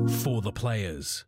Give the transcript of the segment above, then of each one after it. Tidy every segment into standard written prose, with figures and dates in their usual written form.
For the players.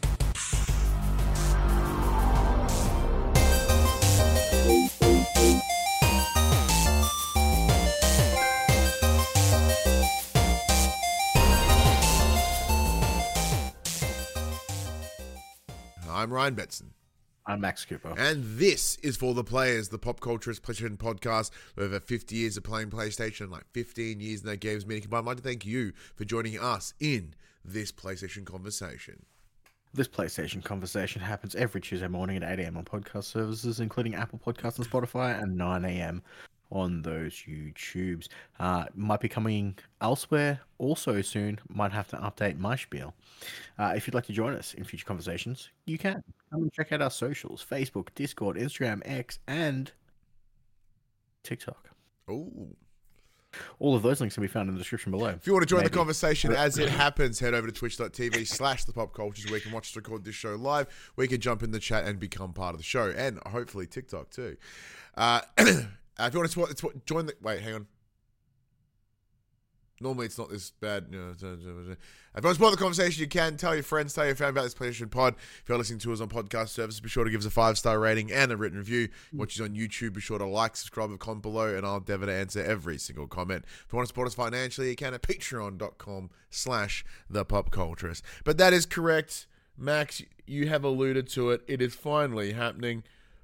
I'm Ryan Betson. I'm Max Cooper. And this is For the Players, the pop culture PlayStation podcast with over 50 years of playing PlayStation, like 15 years in that games meeting combined. I'd like to thank you for joining us in this PlayStation conversation. This PlayStation conversation happens every Tuesday morning at 8 a.m. on podcast services, including Apple Podcasts and Spotify, and 9 a.m. on those YouTubes. Might be coming elsewhere also soon. Might have to update my spiel. If you'd like to join us in future conversations, you can. Come and check out our socials: Facebook, Discord, Instagram, X, and TikTok. Oh. All of those links can be found in the description below. If you want to join the conversation as it happens, head over to twitch.tv/thepopcultures where you can watch us record this show live, where you can jump in the chat and become part of the show, and hopefully TikTok too. If you want to join the... Wait, hang on. Normally it's not this bad. If you want to support the conversation, you can. Tell your friends, tell your family about this PlayStation pod. If you're listening to us on podcast services, be sure to give us a 5-star rating and a written review. Watch us on YouTube, be sure to like, subscribe, and comment below, and I'll endeavor to answer every single comment. If you want to support us financially, you can at patreon.com/thepopculturist. But that is correct. Max, you have alluded to it. It is finally happening.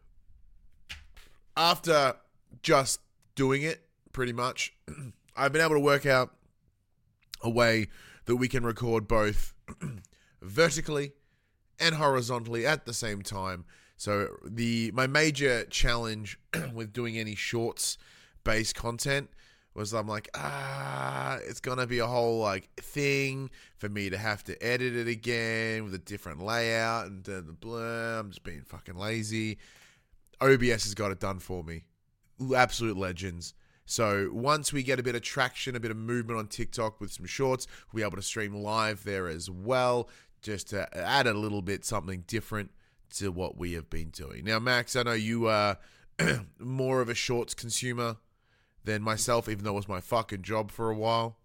After just doing it, pretty much, I've been able to work out a way that we can record both vertically and horizontally at the same time. So my major challenge with doing any shorts-based content was I'm like, it's going to be a whole thing for me to have to edit it again with a different layout and blah. I'm just being fucking lazy. OBS has got it done for me. Absolute legends. So once we get a bit of traction, a bit of movement on TikTok with some shorts, we'll be able to stream live there as well, just to add a little bit something different to what we have been doing. Now, Max, I know you are more of a shorts consumer than myself, even though it was my fucking job for a while.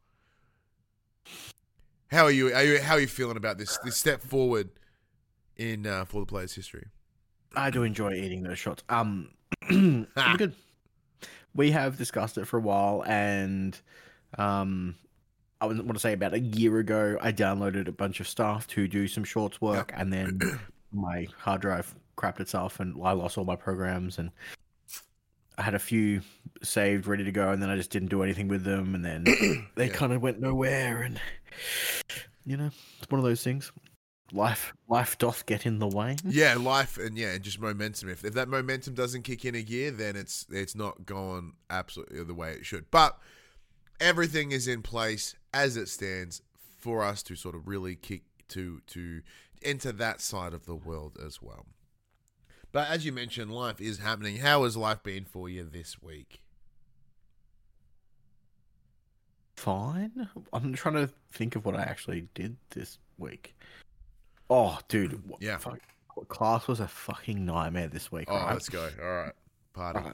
How are you? How are you feeling about this step forward in For the Players history? I do enjoy eating those shots. Pretty good. We have discussed it for a while, and I want to say about a year ago, I downloaded a bunch of stuff to do some shorts work, and then my hard drive crapped itself, and I lost all my programs, and I had a few saved, ready to go, and then I just didn't do anything with them, and then they kind of went nowhere, and it's one of those things. Life doth get in the way. Yeah, life and just momentum. If that momentum doesn't kick in a gear, then it's not going absolutely the way it should. But everything is in place as it stands for us to sort of really kick to enter that side of the world as well. But as you mentioned, life is happening. How has life been for you this week? Fine. I'm trying to think of what I actually did this week. Oh, dude. Yeah. Class was a fucking nightmare this week. Oh, right? Let's go. All right. Party. All right.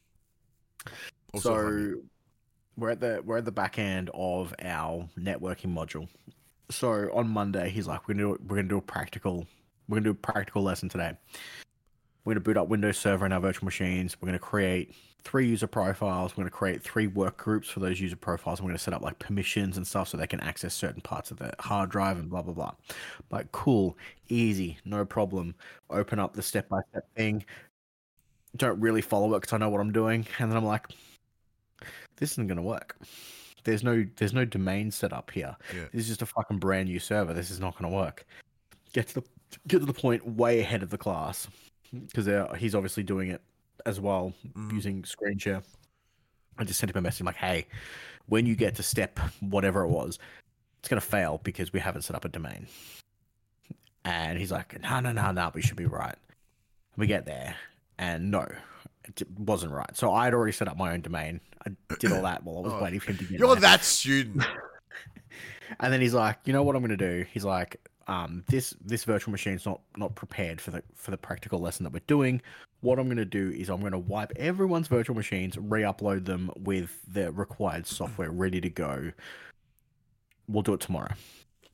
So we're at the back end of our networking module. So on Monday, he's like, we're gonna do a practical lesson today. We're gonna boot up Windows Server in our virtual machines. We're gonna create 3 user profiles. We're going to create 3 work groups for those user profiles. And we're going to set up permissions and stuff so they can access certain parts of the hard drive and blah, blah, blah. Cool, easy, no problem. Open up the step-by-step thing. Don't really follow it because I know what I'm doing. And then I'm like, this isn't going to work. There's no domain set up here. Yeah. This is just a fucking brand new server. This is not going to work. Get to the point way ahead of the class because he's obviously doing it as well, using screen share. I just sent him a message like, hey, when you get to step whatever it was, it's going to fail because we haven't set up a domain. And he's like, no, we should be right. We get there, and no, it wasn't right. So I'd already set up my own domain. I did all that while I was waiting for him to get You're there. That student. And then he's like, you know what I'm going to do? He's like, this virtual machine's not prepared for the practical lesson that we're doing. What I'm going to do is I'm going to wipe everyone's virtual machines, re-upload them with the required software ready to go. We'll do it tomorrow.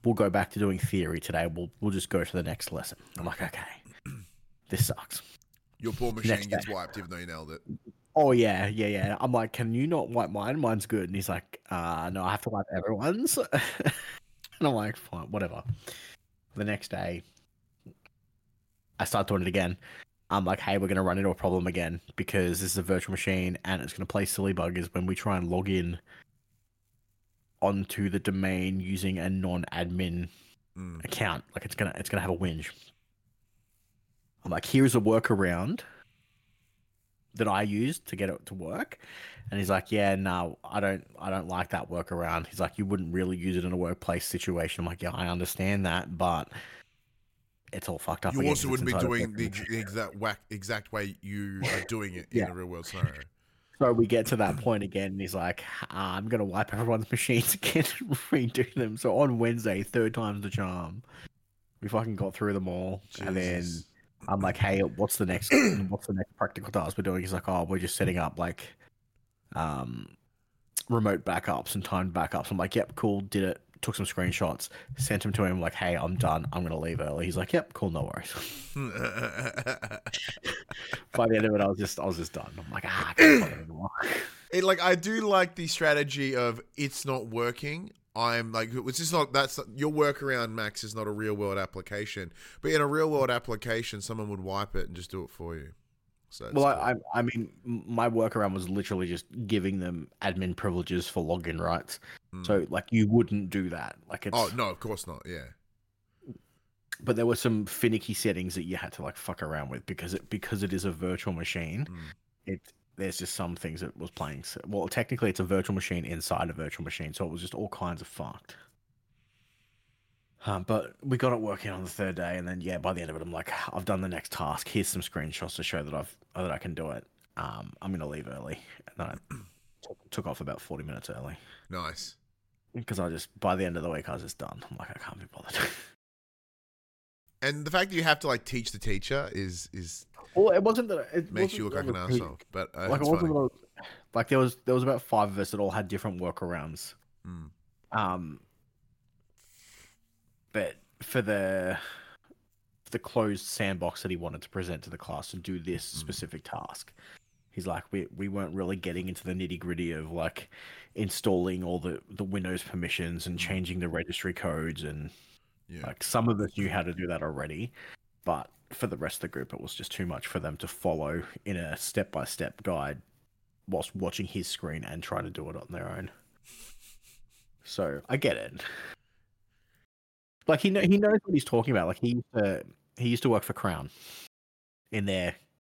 we'll go back to doing theory today. We'll just go to the next lesson. I'm like, okay, this sucks. Your poor machine Next gets day. wiped even though you nailed it. Oh yeah. I'm like, can you not wipe mine? Mine's good. And he's like, no, I have to wipe everyone's. And I'm like, fine, whatever. The next day, I start doing it again. I'm like, hey, we're going to run into a problem again because this is a virtual machine and it's going to play silly buggers when we try and log in onto the domain using a non-admin account. Like it's gonna have a whinge. I'm like, here's a workaround that I used to get it to work. And he's like, yeah, no, I don't like that workaround. He's like, you wouldn't really use it in a workplace situation. I'm like, yeah, I understand that, but it's all fucked up. You again also 'cause wouldn't it's be inside a doing virtual the machine. exact way you are doing it Yeah. in a real world scenario. So we get to that point again, and he's like, I'm going to wipe everyone's machines again and redo them. So on Wednesday, third time's the charm. We fucking got through them all. And then Jesus. I'm like, hey, what's the next practical task we're doing? He's like, oh, we're just setting up like remote backups and timed backups. I'm like, yep, cool, did it. Took some screenshots, sent them to him, like, hey, I'm done. I'm going to leave early. He's like, yep, cool, no worries. By the end of it, I was just done. I'm like, I can't bother anymore. I do like the strategy of it's not working. I'm like, it's just not, that's your workaround, Max, is not a real world application. But in a real world application, someone would wipe it and just do it for you. So Well, I mean, my workaround was literally just giving them admin privileges for login rights. So, like, you wouldn't do that. Like, it's... Oh, no, of course not, yeah. But there were some finicky settings that you had to, like, fuck around with because it is a virtual machine. There's just some things that was playing. Well, technically, it's a virtual machine inside a virtual machine, so it was just all kinds of fucked. But we got it working on the third day, and then by the end of it, I'm like, I've done the next task. Here's some screenshots to show that I can do it. I'm gonna leave early, and then I took off about 40 minutes early Nice. because by the end of the week I was just done. I'm like, I can't be bothered. And the fact that you have to like teach the teacher is Well, it wasn't that it makes wasn't you look that like an it was asshole. But like it's it wasn't funny. like there was about 5 of us that all had different workarounds. But for the closed sandbox that he wanted to present to the class and do this specific task, he's like, we weren't really getting into the nitty gritty of like installing all the Windows permissions and changing the registry codes, and like some of us knew how to do that already, but for the rest of the group, it was just too much for them to follow in a step-by-step guide whilst watching his screen and trying to do it on their own. So I get it. Like he knows what he's talking about. Like he used to work for Crown in their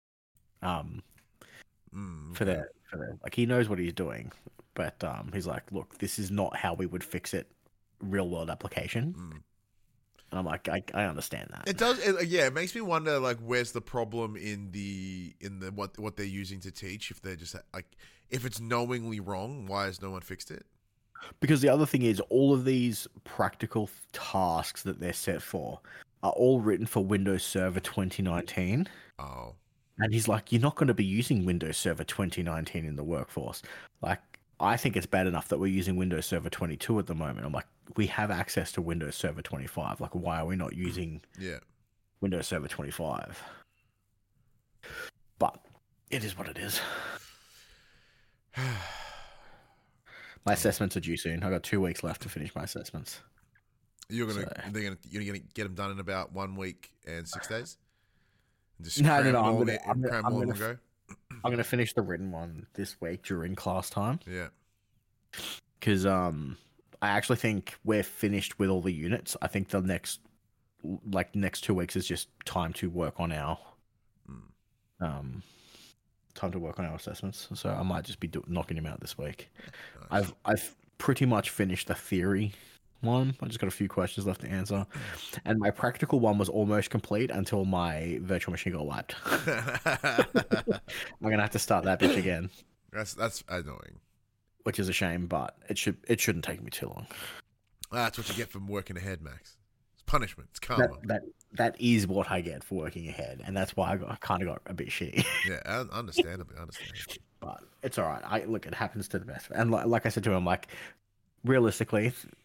for their like he knows what he's doing. But he's like, look, this is not how we would fix it real world application. And I'm like, I understand that. It does, it makes me wonder, like, where's the problem in the what they're using to teach? If they're just like, if it's knowingly wrong, why has no one fixed it? Because the other thing is, all of these practical tasks that they're set for are all written for Windows Server 2019. Oh, and he's like, you're not going to be using Windows Server 2019 in the workforce. Like, I think it's bad enough that we're using Windows Server 22 at the moment. I'm like, we have access to Windows Server 25. Like, why are we not using Windows Server 25? But it is what it is. My assessments are due soon. I got 2 weeks left to finish my assessments. You're gonna get them done in about 1 week and 6 days. Just no. I'm gonna finish the written one this week during class time. Yeah. Because I actually think we're finished with all the units. I think the next 2 weeks is just time to work on our assessments. So I might just be knocking him out this week. Nice. I've pretty much finished the theory one. I just got a few questions left to answer, and my practical one was almost complete until my virtual machine got wiped. I'm gonna have to start that bitch again. That's annoying. Which is a shame, but it shouldn't take me too long. That's what you get from working ahead, Max. It's punishment. It's karma. That is what I get for working ahead, and that's why I kind of got a bit shitty. Yeah, understandably. But it's all right. Look, it happens to the best. And like I said to him, like, realistically,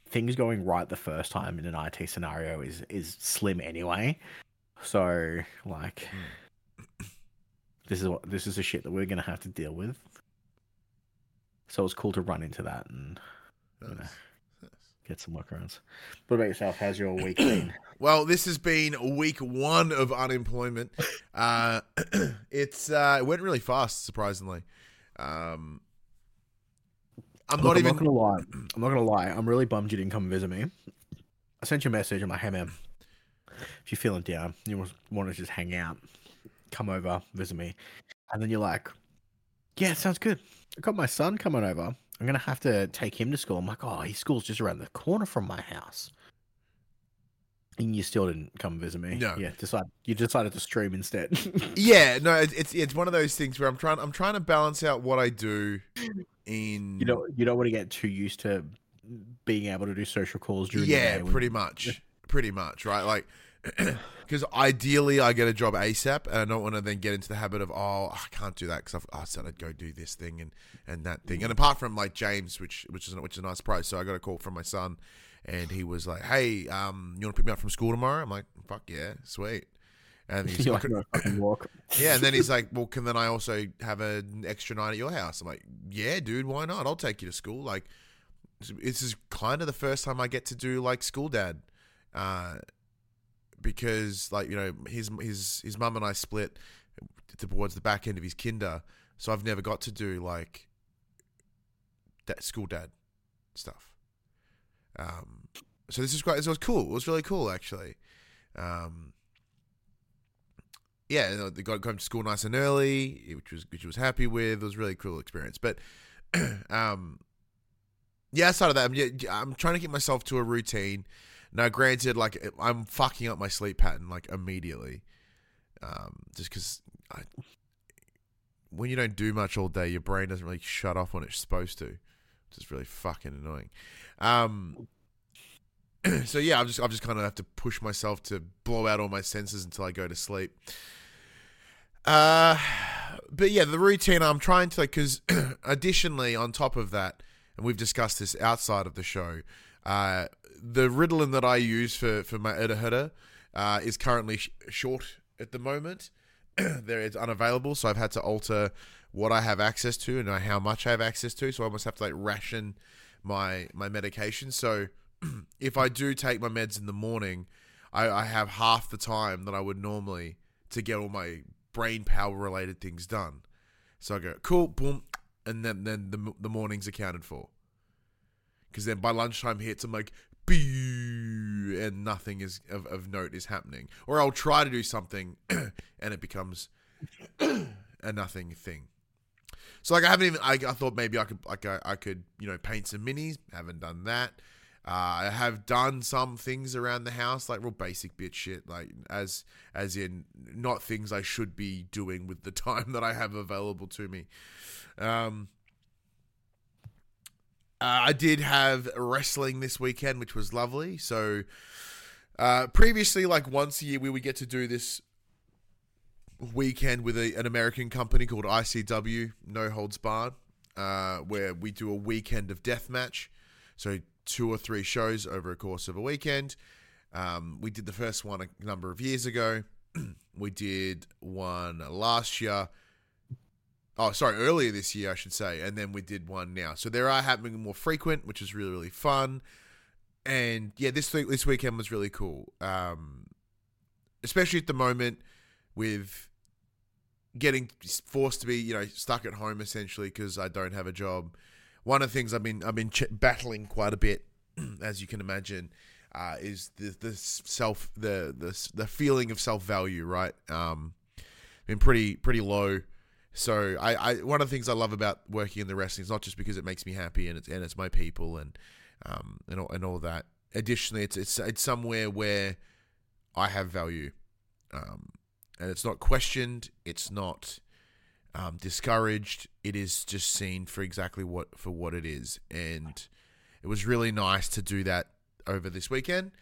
things going right the first time in an IT scenario is slim anyway. So like, this is the shit that we're gonna have to deal with. So it's cool to run into that and get some workarounds. What about yourself? How's your week been? Well, this has been week 1 of unemployment. It went really fast, surprisingly. I'm not gonna lie. I'm really bummed you didn't come visit me. I sent you a message. I'm like, hey man, if you're feeling down, you want to just hang out, come over, visit me. And then you're like, yeah, sounds good. I got my son coming over. I'm going to have to take him to school. I'm like, oh, his school's just around the corner from my house. And you still didn't come visit me. No. Yeah, you decided to stream instead. Yeah, no, it's one of those things where I'm trying to balance out what I do in... You don't want to get too used to being able to do social calls during the day. Yeah, pretty much, right? Like, because ideally I get a job ASAP, and I don't want to then get into the habit of, I can't do that because I said I'd go do this thing and that thing. And apart from like James, which is a nice price, so I got a call from my son, and he was like, "Hey, you want to pick me up from school tomorrow?" I'm like, "Fuck yeah, sweet." And he's like, walk. Yeah, and then he's like, "Well, can then I also have an extra night at your house?" I'm like, "Yeah, dude, why not? I'll take you to school." Like, this is kind of the first time I get to do like school dad. Because like, you know, his mum and I split towards the back end of his kinder, so I've never got to do like that school dad stuff. So this is great. It was cool. It was really cool actually. Yeah, they got to come to school nice and early, which was happy with. It was a really cool experience. But yeah, outside of that, I'm trying to get myself to a routine. Now, granted, like I'm fucking up my sleep pattern like immediately, just because when you don't do much all day, your brain doesn't really shut off when it's supposed to, which is really fucking annoying. So yeah, I've just kind of have to push myself to blow out all my senses until I go to sleep. But yeah, the routine I'm trying to, like, because additionally on top of that, and we've discussed this outside of the show. The Ritalin that I use for my Edaheda is currently short at the moment. It's unavailable, so I've had to alter what I have access to and how much I have access to. So I almost have to like ration my medication. So if I do take my meds in the morning, I have half the time that I would normally to get all my brain power related things done. So I go, cool, boom, and then the morning's accounted for. Because then by lunchtime hits, I'm like, and nothing is of note is happening. Or I'll try to do something and it becomes a nothing thing. So like I thought maybe I could paint some minis. Haven't done that. I have done some things around the house, like real basic bitch shit, like as in not things I should be doing with the time that I have available to me. I did have wrestling this weekend, which was lovely. So previously, like once a year, we would get to do this weekend with an American company called ICW, No Holds Barred, where we do a weekend of deathmatch. So 2 or 3 shows over a course of a weekend. We did the first one a number of years ago. We did one last year. Oh, sorry, earlier this year, I should say. And then we did one now. So they are happening more frequent, which is really, really fun. And yeah, this weekend was really cool. Especially at the moment with getting forced to be, stuck at home essentially because I don't have a job. One of the things I've been battling quite a bit, as you can imagine, is the feeling of self-value, right? Been pretty low. So I one of the things I love about working in the wrestling is not just because it makes me happy and it's my people and all that. Additionally, it's somewhere where I have value, and it's not questioned. It's not discouraged. It is just seen for exactly what it is, and it was really nice to do that over this weekend.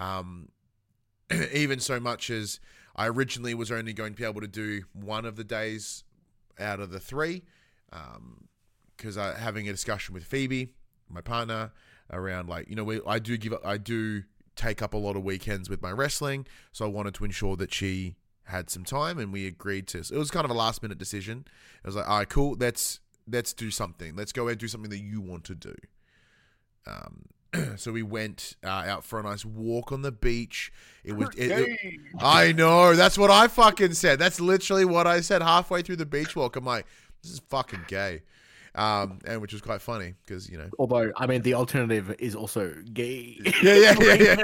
Even so much as I originally was only going to be able to do one of the days out of the 3, because having a discussion with Phoebe, my partner, around like, I do take up a lot of weekends with my wrestling, so I wanted to ensure that she had some time, and we agreed to. So it was kind of a last minute decision. It was like, all right, cool, let's do something. Let's go and do something that you want to do. So we went out for a nice walk on the beach. I know, that's what I fucking said. That's literally what I said halfway through the beach walk. I'm like, this is fucking gay. And which was quite funny because, Although, I mean, the alternative is also gay. Yeah.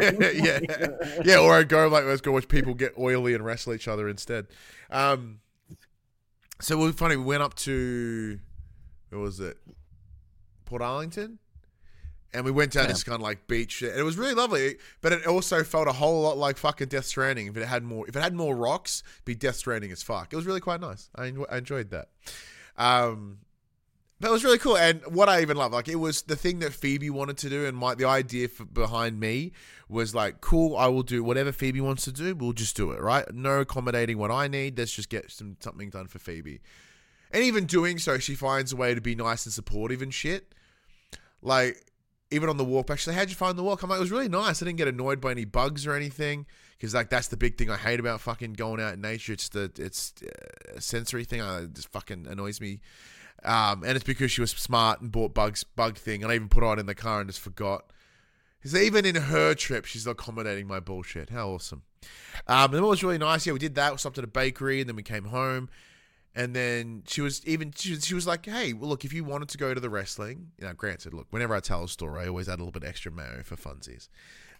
Or I'd go like, let's go watch people get oily and wrestle each other instead. So it was funny. We went up to, where was it? Port Arlington? And we went down this kind of like beach, and it was really lovely. But it also felt a whole lot like fucking Death Stranding. If it had more rocks, it'd be Death Stranding as fuck. It was really quite nice. I enjoyed that. That was really cool. And what I even love, like, it was the thing that Phoebe wanted to do, and the idea behind me was like, cool, I will do whatever Phoebe wants to do. We'll just do it, right? No accommodating what I need. Let's just get something done for Phoebe. And even doing so, she finds a way to be nice and supportive and shit. Like, even on the walk back, she's like, how'd you find the walk? I'm like, it was really nice. I didn't get annoyed by any bugs or anything. Because, like, that's the big thing I hate about fucking going out in nature. It's a sensory thing. It just fucking annoys me. And it's because she was smart and bought bug thing. And I even put it on in the car and just forgot. Because even in her trip, she's accommodating my bullshit. How awesome. And it was really nice. Yeah, we did that. We stopped at a bakery and then we came home. And then she was like, hey, well, look, if you wanted to go to the wrestling, granted, look, whenever I tell a story, I always add a little bit extra mayo for funsies.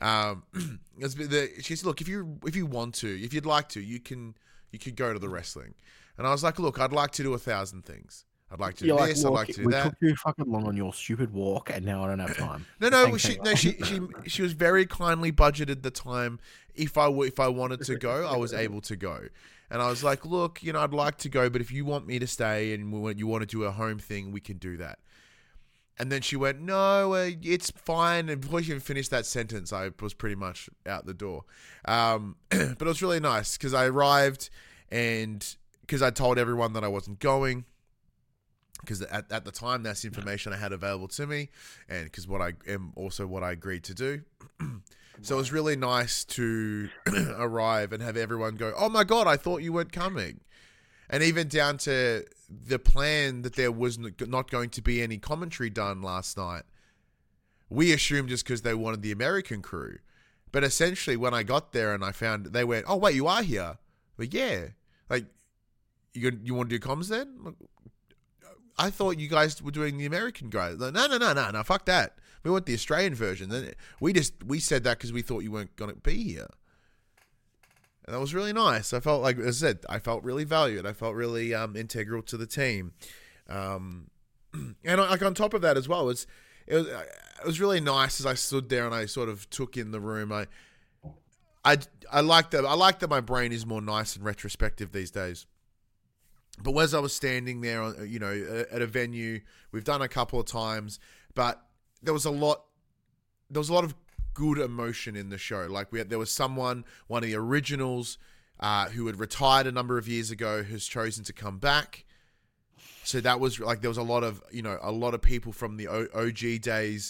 She said, look, if you want to, if you'd like to, you could go to the wrestling. And I was like, look, I'd like to do 1,000 things. I'd like to do this. I'd like to do that. We took you fucking long on your stupid walk, and now I don't have time. She was very kindly budgeted the time. If I wanted to go, I was able to go. And I was like, look, I'd like to go, but if you want me to stay and you want to do a home thing, we can do that. And then she went, no, it's fine. And before she even finished that sentence, I was pretty much out the door. But it was really nice because I arrived and because I told everyone that I wasn't going. Because at the time, that's information I had available to me, and because what I agreed to do. So it was really nice to arrive and have everyone go, oh my God, I thought you weren't coming. And even down to the plan that there was not going to be any commentary done last night. We assumed just because they wanted the American crew. But essentially when I got there and I found, they went, oh wait, you are here? But yeah. Like, you want to do comms then? I thought you guys were doing the American guys. Like, no, fuck that. We want the Australian version. Then we said that because we thought you weren't going to be here. And that was really nice. I felt like, as I said, I felt really valued. I felt really integral to the team. And like on top of that as well, it was really nice as I stood there and I sort of took in the room. I like that my brain is more nice and retrospective these days. But as I was standing there, at a venue, we've done a couple of times, but there was a lot of good emotion in the show. Like there was one of the originals, who had retired a number of years ago, who's chosen to come back. So that was like there was a lot of people from the OG days,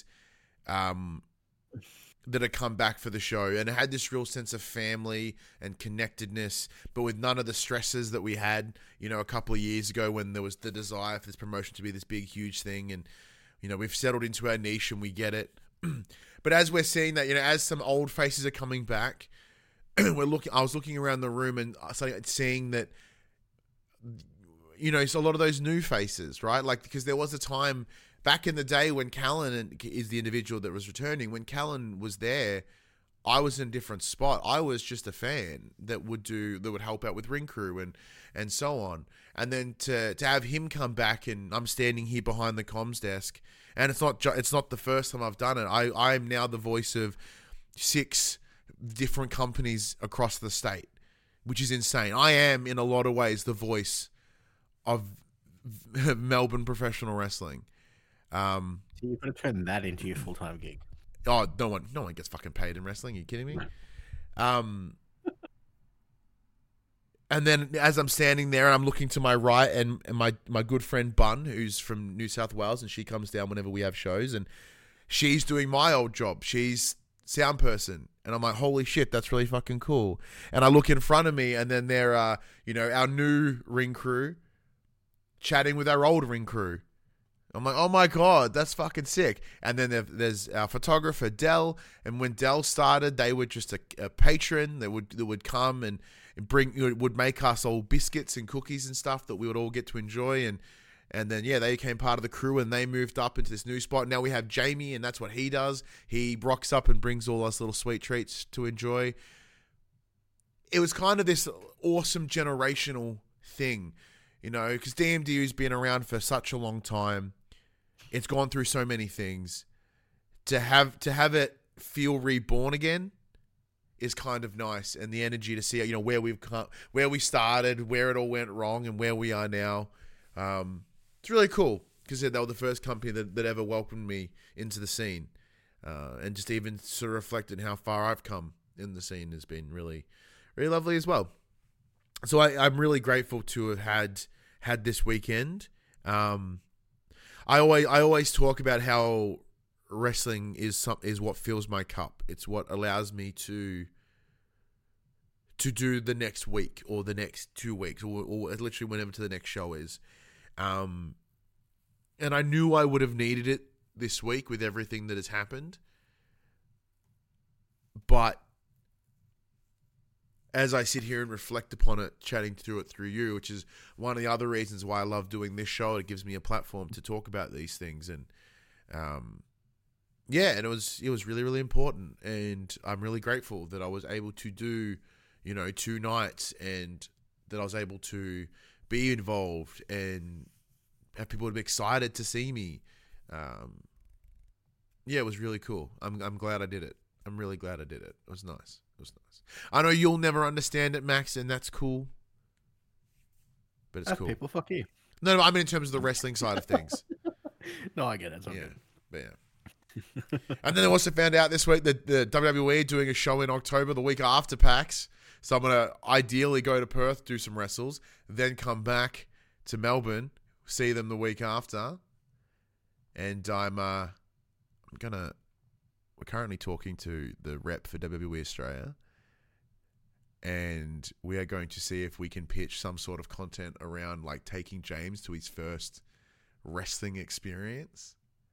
that had come back for the show, and it had this real sense of family and connectedness, but with none of the stresses that we had, a couple of years ago when there was the desire for this promotion to be this big, huge thing. And, we've settled into our niche and we get it. But as we're seeing that, as some old faces are coming back, I was looking around the room and seeing that, it's a lot of those new faces, right? Like, because there was a time back in the day when Callan is the individual that was returning, when Callan was there, I was in a different spot. I was just a fan that would help out with ring crew and so on. And then to have him come back, and I'm standing here behind the comms desk, and it's not the first time I've done it. I am now the voice of 6 different companies across the state, which is insane. I am in a lot of ways the voice of Melbourne professional wrestling. So you've got to turn that into your full-time gig. Oh, no one gets fucking paid in wrestling. Are you kidding me? And then as I'm standing there, I'm looking to my right, and my good friend Bun, who's from New South Wales, and she comes down whenever we have shows, and she's doing my old job. She's sound person. And I'm like, holy shit, that's really fucking cool. And I look in front of me, and then there are, our new ring crew chatting with our old ring crew. I'm like, oh my God, that's fucking sick. And then there's our photographer, Dell. And when Dell started, they were just a patron that would come and would make us all biscuits and cookies and stuff that we would all get to enjoy. And then, they became part of the crew, and they moved up into this new spot. Now we have Jamie, and that's what he does. He rocks up and brings all us little sweet treats to enjoy. It was kind of this awesome generational thing, because DMDU's been around for such a long time. It's gone through so many things. To have it feel reborn again is kind of nice, and the energy to see, where we started, where it all went wrong, and where we are now. It's really cool because they were the first company that ever welcomed me into the scene, and just even sort of reflected how far I've come in the scene has been really, really lovely as well. So I'm really grateful to have had this weekend. I always talk about how wrestling is what fills my cup. It's what allows me to do the next week or the next 2 weeks or literally whenever to the next show is. And I knew I would have needed it this week with everything that has happened. But as I sit here and reflect upon it, chatting through it through you, which is one of the other reasons why I love doing this show, it gives me a platform to talk about these things. And, and it was really, really important. And I'm really grateful that I was able to do, 2 nights, and that I was able to be involved and have people be excited to see me. It was really cool. I'm glad I did it. I'm really glad I did it. It was nice. I know you'll never understand it, Max, and that's cool. But it's cool. People, fuck you. No, I mean in terms of the wrestling side of things. No, I get it. It's all good. But and then I also found out this week that the WWE are doing a show in October, the week after PAX. So I'm going to ideally go to Perth, do some wrestles, then come back to Melbourne, see them the week after. And we're currently talking to the rep for WWE Australia. And we are going to see if we can pitch some sort of content around like taking James to his first wrestling experience.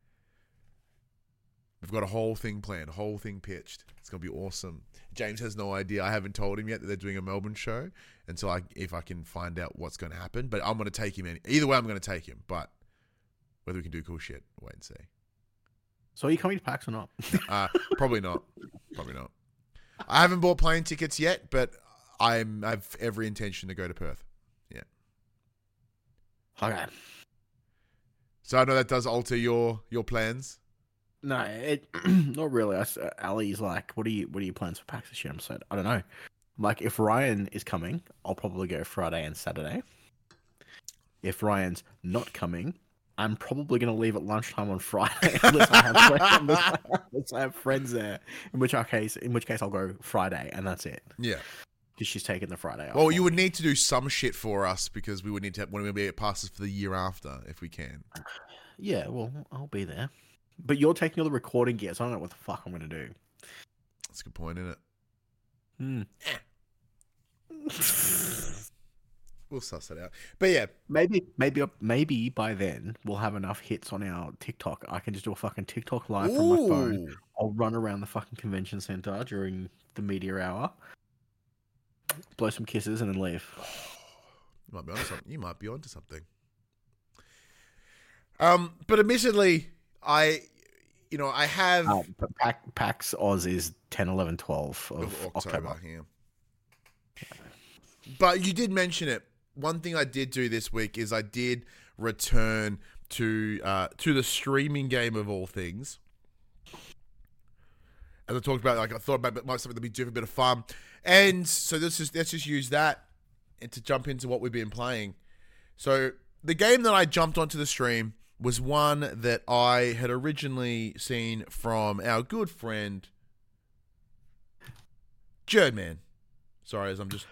We've got a whole thing planned, a whole thing pitched. It's going to be awesome. James has no idea. I haven't told him yet that they're doing a Melbourne show until if I can find out what's going to happen. But I'm going to take him in. Either way, I'm going to take him. But whether we can do cool shit, wait and see. So are you coming to PAX or not? Probably not. I haven't bought plane tickets yet, but I have every intention to go to Perth. Yeah. Okay. So I know that does alter your plans. No, not really. Ali's like, what are your plans for PAX this year? I'm saying, I don't know. Like, if Ryan is coming, I'll probably go Friday and Saturday. If Ryan's not coming, I'm probably going to leave at lunchtime on Friday unless I have friends there. In which case, I'll go Friday, and that's it. Yeah. Because she's taking the Friday off. Well, you would need to do some shit for us because we would need to when we be at passes for the year after, if we can. Yeah, well, I'll be there. But you're taking all the recording gear, so I don't know what the fuck I'm going to do. That's a good point, isn't it? We'll suss it out. But yeah. Maybe by then we'll have enough hits on our TikTok. I can just do a fucking TikTok live from my phone. I'll run around the fucking convention center during the media hour, blow some kisses, and then leave. You might be onto something. But admittedly, I have... PAX Oz is 10, 11, 12 of October. Yeah. But you did mention it. One thing I did do this week is I did return to the streaming game of all things. As I talked about, like I thought about something that'd be different, a bit of fun. And so let's just use that and to jump into what we've been playing. So the game that I jumped onto the stream was one that I had originally seen from our good friend Jerdman. Sorry, as I'm just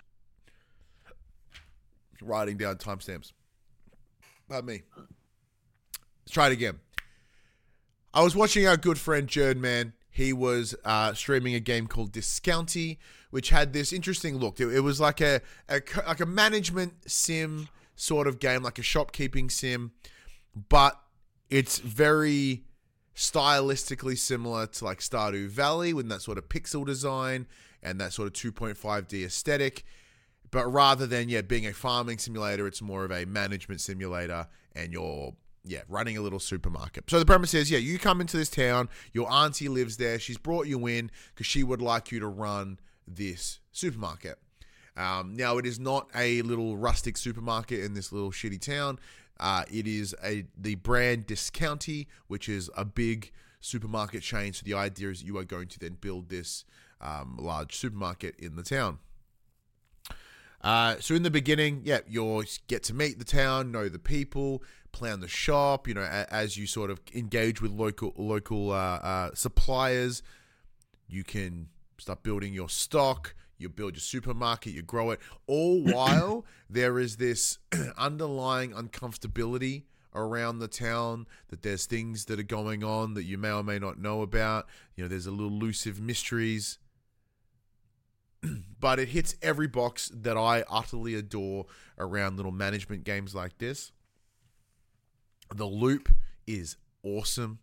writing down timestamps. Pardon me. Let's try it again. I was watching our good friend Jerdman. He was streaming a game called Discounty, which had this interesting look. It was like a management sim sort of game, like a shopkeeping sim, but it's very stylistically similar to like Stardew Valley with that sort of pixel design and that sort of 2.5D aesthetic. But rather than being a farming simulator, it's more of a management simulator, and you're running a little supermarket. So the premise is, you come into this town, your auntie lives there, she's brought you in because she would like you to run this supermarket. Now, it is not a little rustic supermarket in this little shitty town. It is the brand Discounty, which is a big supermarket chain. So the idea is you are going to then build this large supermarket in the town. So in the beginning, you'll get to meet the town, know the people, plan the shop, as you sort of engage with local suppliers, you can start building your stock, you build your supermarket, you grow it, all while there is this underlying uncomfortability around the town, that there's things that are going on that you may or may not know about. There's a little elusive mysteries. But it hits every box that I utterly adore around little management games like this. The loop is awesome.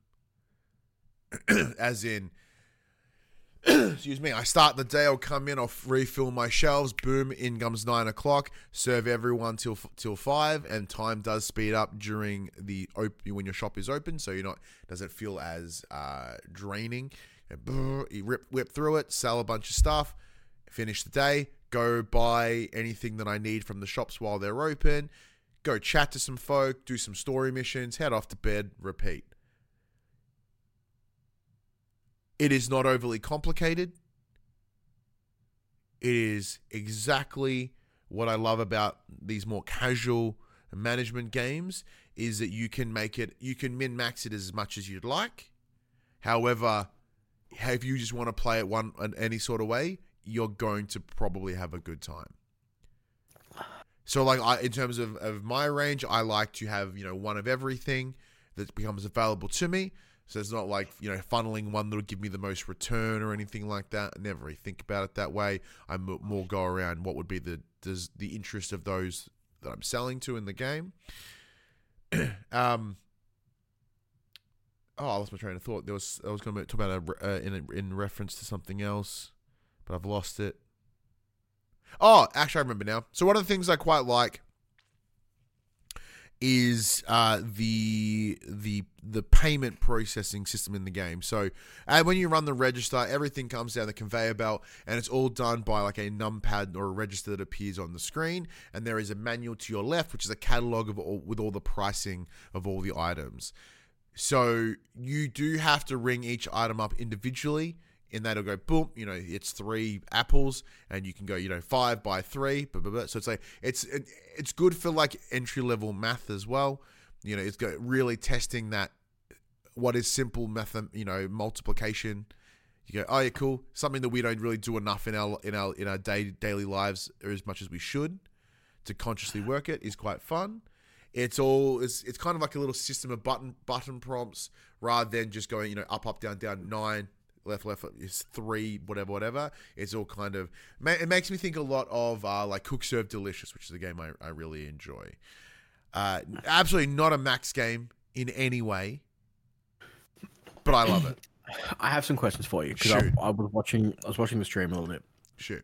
As in, excuse me, I start the day, I'll come in, I'll refill my shelves, boom, in comes 9 o'clock, serve everyone till 5, and time does speed up during when your shop is open, so doesn't feel as draining. You whip through it, sell a bunch of stuff, finish the day, go buy anything that I need from the shops while they're open, go chat to some folk, do some story missions, head off to bed, repeat. It is not overly complicated. It is exactly what I love about these more casual management games, is that you can min-max it as much as you'd like. However, if you just want to play it any sort of way, you're going to probably have a good time. So in terms of my range, I like to have, one of everything that becomes available to me. So it's not like, funneling one that'll give me the most return or anything like that. I never really think about it that way. I more go around what would be the interest of those that I'm selling to in the game. I lost my train of thought. I was going to talk about in reference to something else, but I've lost it. Oh, actually, I remember now. So one of the things I quite like is the payment processing system in the game. So when you run the register, everything comes down the conveyor belt, and it's all done by like a numpad or a register that appears on the screen. And there is a manual to your left, which is a catalog with all the pricing of all the items. So you do have to ring each item up individually. In that, it'll go boom. It's 3 apples, and you can go 5 by 3. Blah, blah, blah. So it's like it's good for like entry level math as well. It's really testing that what is simple math. Multiplication. You go, oh yeah, cool. Something that we don't really do enough in our daily lives, or as much as we should, to consciously work it is quite fun. It's kind of like a little system of button prompts rather than just going up down 9. Left is 3, whatever. It's all kind of, it makes me think a lot of like Cook Serve Delicious, which is a game I really enjoy. Absolutely not a max game in any way, but I love it. I have some questions for you because I was watching the stream a little bit. Shoot.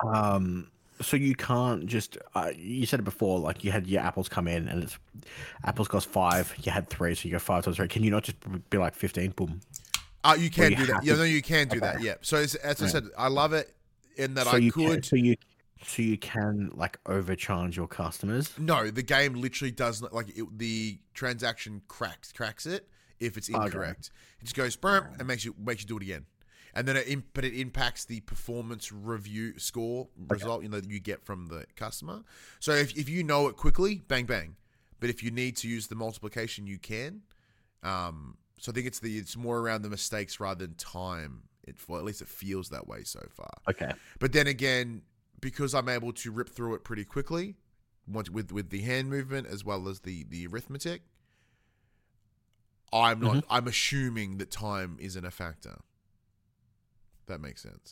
So you can't just you said it before, like you had your apples come in and it's apples cost 5, you had 3, so you go 5 times 3. Can you not just be like 15? Boom. You can do that. You can do that. Yeah. So as I said, I love it in that I could. So you can like overcharge your customers. No, the game literally does not the transaction cracks it if it's incorrect. Okay. It just goes and makes you do it again, and then it impacts the performance review score result you get from the customer. So if you know it quickly, bang bang. But if you need to use the multiplication, you can. So I think it's more around the mistakes rather than time. At least it feels that way so far. Okay. But then again, because I'm able to rip through it pretty quickly, with the hand movement as well as the arithmetic, I'm not. I'm assuming that time isn't a factor. That makes sense.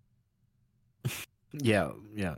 Yeah.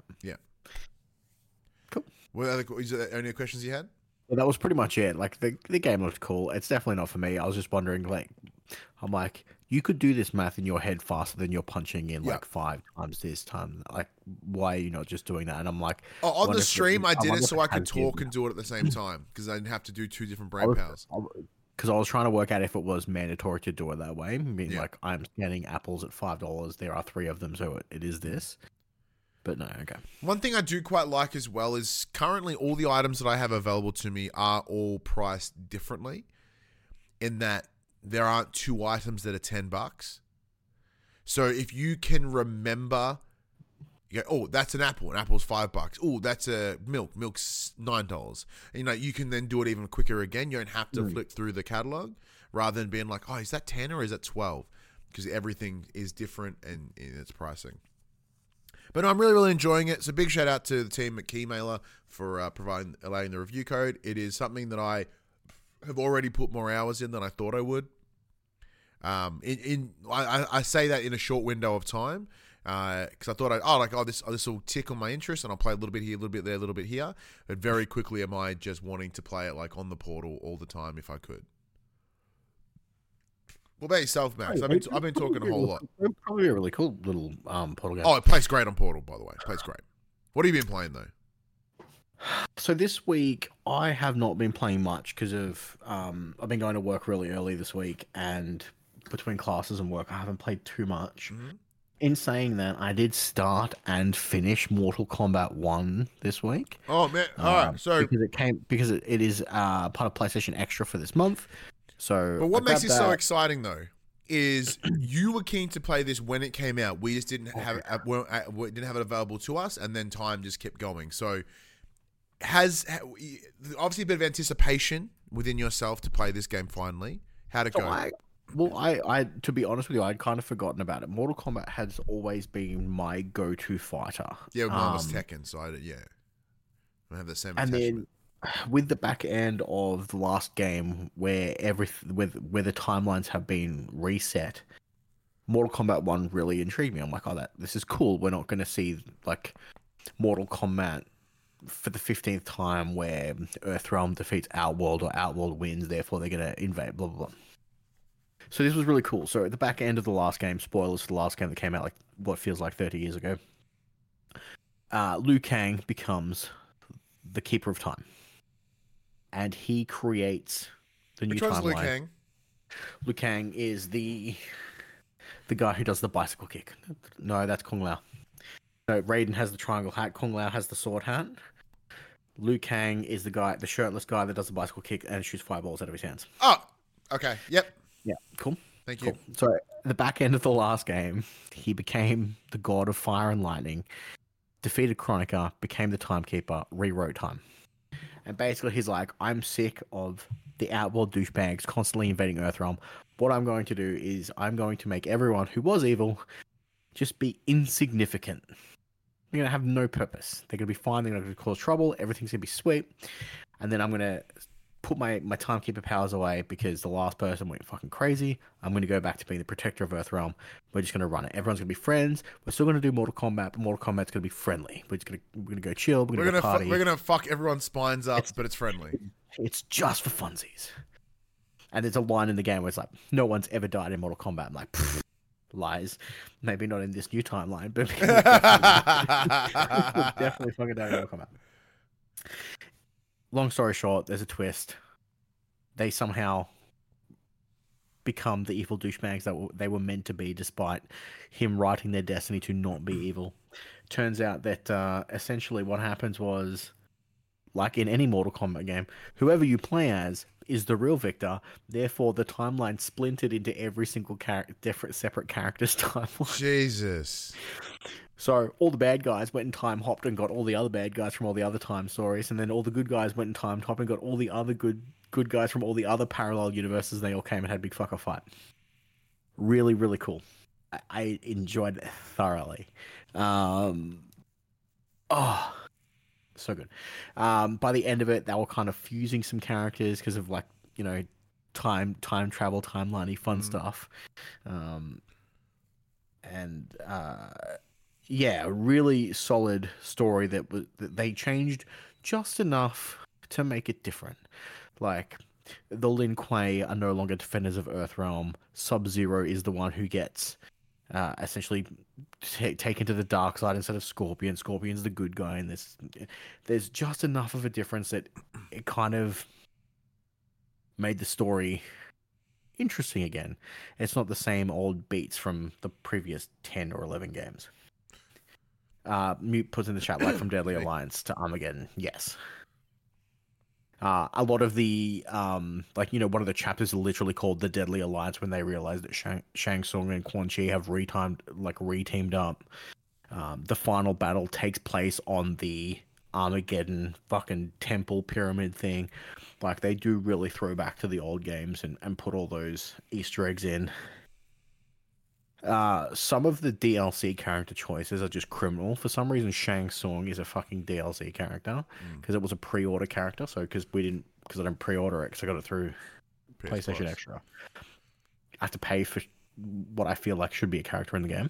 Cool. Is there any questions you had? Well, that was pretty much it. Like the game looked cool. It's definitely not for me. I was just wondering, like, I'm like, you could do this math in your head faster than you're punching in like 5 times this time. Like, why are you not just doing that? And I'm like, On the stream, I did it so I could has talk given- and do it at the same time because I didn't have to do 2 different brain powers. Because I was trying to work out if it was mandatory to do it that way. I mean, Yeah. like, I'm scanning apples at $5. There are 3 of them, so it is this. But no, okay. One thing I do quite like as well is currently all the items that I have available to me are all priced differently in that there aren't 2 items that are $10. So if you can remember, you go, oh, that's an apple. An apple's $5. Oh, that's a milk. Milk's $9. And, you can then do it even quicker again. You don't have to flick through the catalog rather than being like, oh, is that 10 or is that 12? Because everything is different in its pricing. But no, I'm really, really enjoying it. So big shout out to the team at Keymailer for allowing the review code. It is something that I have already put more hours in than I thought I would. I say that in a short window of time because I thought this will tickle my interest and I'll play a little bit here, a little bit there, a little bit here. But very quickly, am I just wanting to play it like on the portal all the time if I could. What about yourself, Max? I've been talking a whole lot. Probably a really cool little Portal game. Oh, it plays great on Portal, by the way. It plays great. What have you been playing, though? So this week, I have not been playing much because of I've been going to work really early this week, and between classes and work, I haven't played too much. Mm-hmm. In saying that, I did start and finish Mortal Kombat 1 this week. Oh, man. All right. So because it is part of PlayStation Extra for this month. So, but what makes it so exciting though is you were keen to play this when it came out. We just didn't have it available to us, and then time just kept going. So, obviously a bit of anticipation within yourself to play this game finally. How'd it go? I to be honest with you, I'd kind of forgotten about it. Mortal Kombat has always been my go-to fighter. Yeah, mine was Tekken, so I have the same attachment. Then with the back end of the last game where where the timelines have been reset, Mortal Kombat 1 really intrigued me. I'm like, this is cool. We're not going to see like Mortal Kombat for the 15th time where Earthrealm defeats Outworld or Outworld wins, therefore they're going to invade, blah, blah, blah. So this was really cool. So at the back end of the last game, spoilers for the last game that came out like what feels like 30 years ago, Liu Kang becomes the Keeper of Time. And he creates the new timeline. Liu Kang? Liu Kang is the guy who does the bicycle kick. No, that's Kung Lao. No, Raiden has the triangle hat. Kung Lao has the sword hat. Liu Kang is the shirtless guy that does the bicycle kick and shoots fireballs out of his hands. Oh, okay. Yep. Yeah, cool. Thank you. Cool. So at the back end of the last game, he became the god of fire and lightning, defeated Kronika, became the timekeeper, rewrote time. And basically he's like, I'm sick of the Outworld douchebags constantly invading Earthrealm. What I'm going to do is I'm going to make everyone who was evil just be insignificant. They're going to have no purpose. They're going to be fine. They're not going to cause trouble. Everything's going to be sweet. And then I'm going to put my timekeeper powers away because the last person went fucking crazy. I'm going to go back to being the protector of Earthrealm. We're just going to run it. Everyone's going to be friends. We're still going to do Mortal Kombat, but Mortal Kombat's going to be friendly. We're going to go chill. We're going to party. We're going to fuck everyone's spines up, but it's friendly. It's just for funsies. And there's a line in the game where it's like, no one's ever died in Mortal Kombat. I'm like, lies. Maybe not in this new timeline, but definitely fucking died in Mortal Kombat. Long story short, there's a twist. They somehow become the evil douchebags that they were meant to be, despite him writing their destiny to not be evil. Turns out that essentially what happens was, like in any Mortal Kombat game, whoever you play as is the real victor. Therefore, the timeline splintered into every single different separate character's timeline. Jesus. So all the bad guys went in time hopped and got all the other bad guys from all the other time stories, and then all the good guys went in time hopped and got all the other good guys from all the other parallel universes. They all came and had a big fucker fight. Really, really cool. I enjoyed it thoroughly. So good. By the end of it, they were kind of fusing some characters because of time travel, timeliney fun stuff. And yeah, really solid story that they changed just enough to make it different. Like, the Lin Kuei are no longer defenders of Earthrealm. Sub-Zero is the one who gets essentially taken to the dark side instead of Scorpion. Scorpion's the good guy, and there's just enough of a difference that it kind of made the story interesting again. It's not the same old beats from the previous 10 or 11 games. Mute puts in the chat, like from Deadly Alliance to Armageddon. Yes. A lot of the, like, you know, one of the chapters are literally called The Deadly Alliance when they realize that Shang Tsung and Quan Chi have re-teamed up. The final battle takes place on the Armageddon fucking temple pyramid thing. Like, they do really throw back to the old games and put all those Easter eggs in. Some of the DLC character choices are just criminal. For some reason, Shang Tsung is a fucking DLC character because it was a pre-order character. So because I didn't pre-order it because I got it through PlayStation Plus Extra. I have to pay for what I feel like should be a character in the game.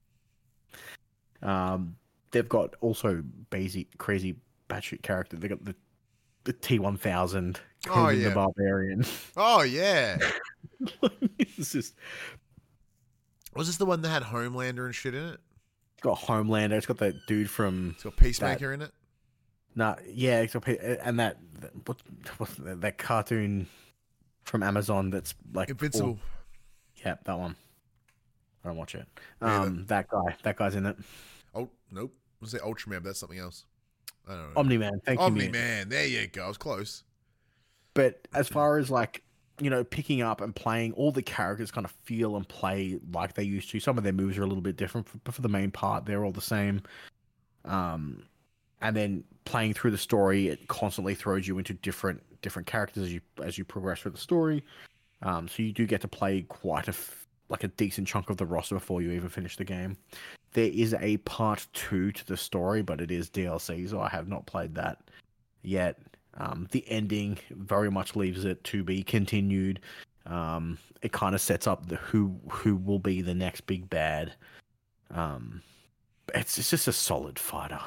They've got also crazy batshit character. They got the T-1000, Conan the Barbarian. Oh yeah. It's just. Was this the one that had Homelander and shit in it? It's got Homelander. It's got that dude from. It's got Peacemaker in it. Nah, yeah, it's got and that cartoon from Amazon that's like Invincible. Yeah, that one. I don't watch it. That guy's in it. Oh nope. Was it Ultraman? But that's something else. I don't know. Omni-Man. Thank you. Omni-Man. There you go. I was close. But as far as like, you know, picking up and playing, all the characters kind of feel and play like they used to. Some of their moves are a little bit different, but for the main part, they're all the same. And then playing through the story, it constantly throws you into different characters as you progress through the story. So you do get to play quite a decent chunk of the roster before you even finish the game. There is a part 2 to the story, but it is DLC, so I have not played that yet. The ending very much leaves it to be continued. It kind of sets up who will be the next big bad. It's just a solid fighter.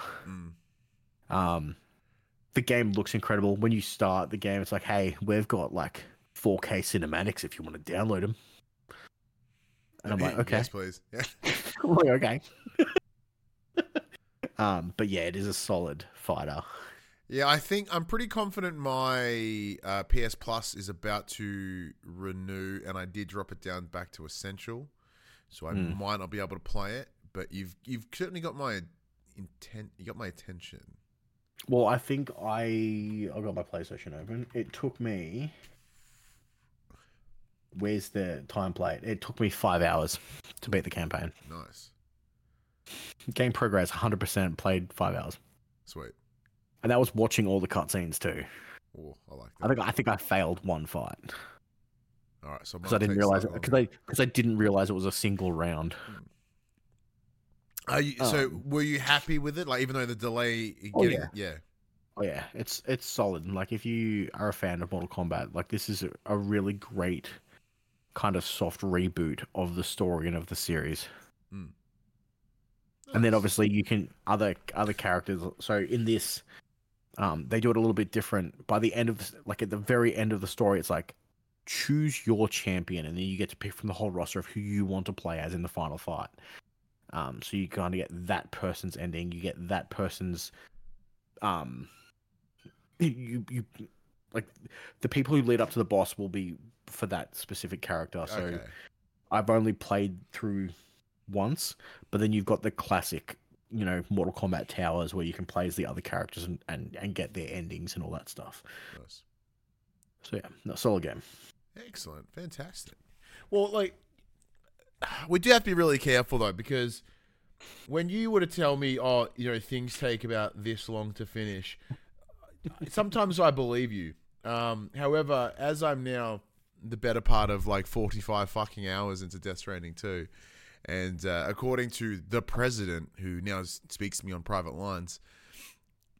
The game looks incredible. When you start the game, it's like, hey, we've got like 4K cinematics if you want to download them. And I'm like, okay. Yes, please. Yeah. I'm like, okay. But yeah, it is a solid fighter. Yeah, I think I'm pretty confident my PS Plus is about to renew, and I did drop it down back to Essential, so I might not be able to play it. But you've certainly got my intent. You got my attention. Well, I think I got my PlayStation open. It took me. Where's the time plate? It took me 5 hours to beat the campaign. Nice. Game progress 100%. Played 5 hours. Sweet. And that was watching all the cutscenes too. Oh, I like that. I think I failed one fight. All right, so because I didn't realize it. Because I didn't realize it was a single round. So were you happy with it? Like, even though the delay, Oh yeah, it's solid. Like, if you are a fan of Mortal Kombat, like, this is a really great kind of soft reboot of the story and of the series. Nice. And then obviously you can other characters. So in this, they do it a little bit different. By the end of at the very end of the story, it's like, choose your champion, and then you get to pick from the whole roster of who you want to play as in the final fight. So you kind of get that person's ending. You get that person's, you like, the people who lead up to the boss will be for that specific character. So Okay. I've only played through once, but then you've got the classic, you know, Mortal Kombat towers where you can play as the other characters and get their endings and all that stuff. Nice. So yeah, no, solid game. Excellent. Fantastic. Well, like, we do have to be really careful, though, because when you were to tell me, oh, you know, things take about this long to finish, sometimes I believe you. However, as I'm now the better part of, like, 45 fucking hours into Death Stranding 2, and according to the president, who now speaks to me on private lines,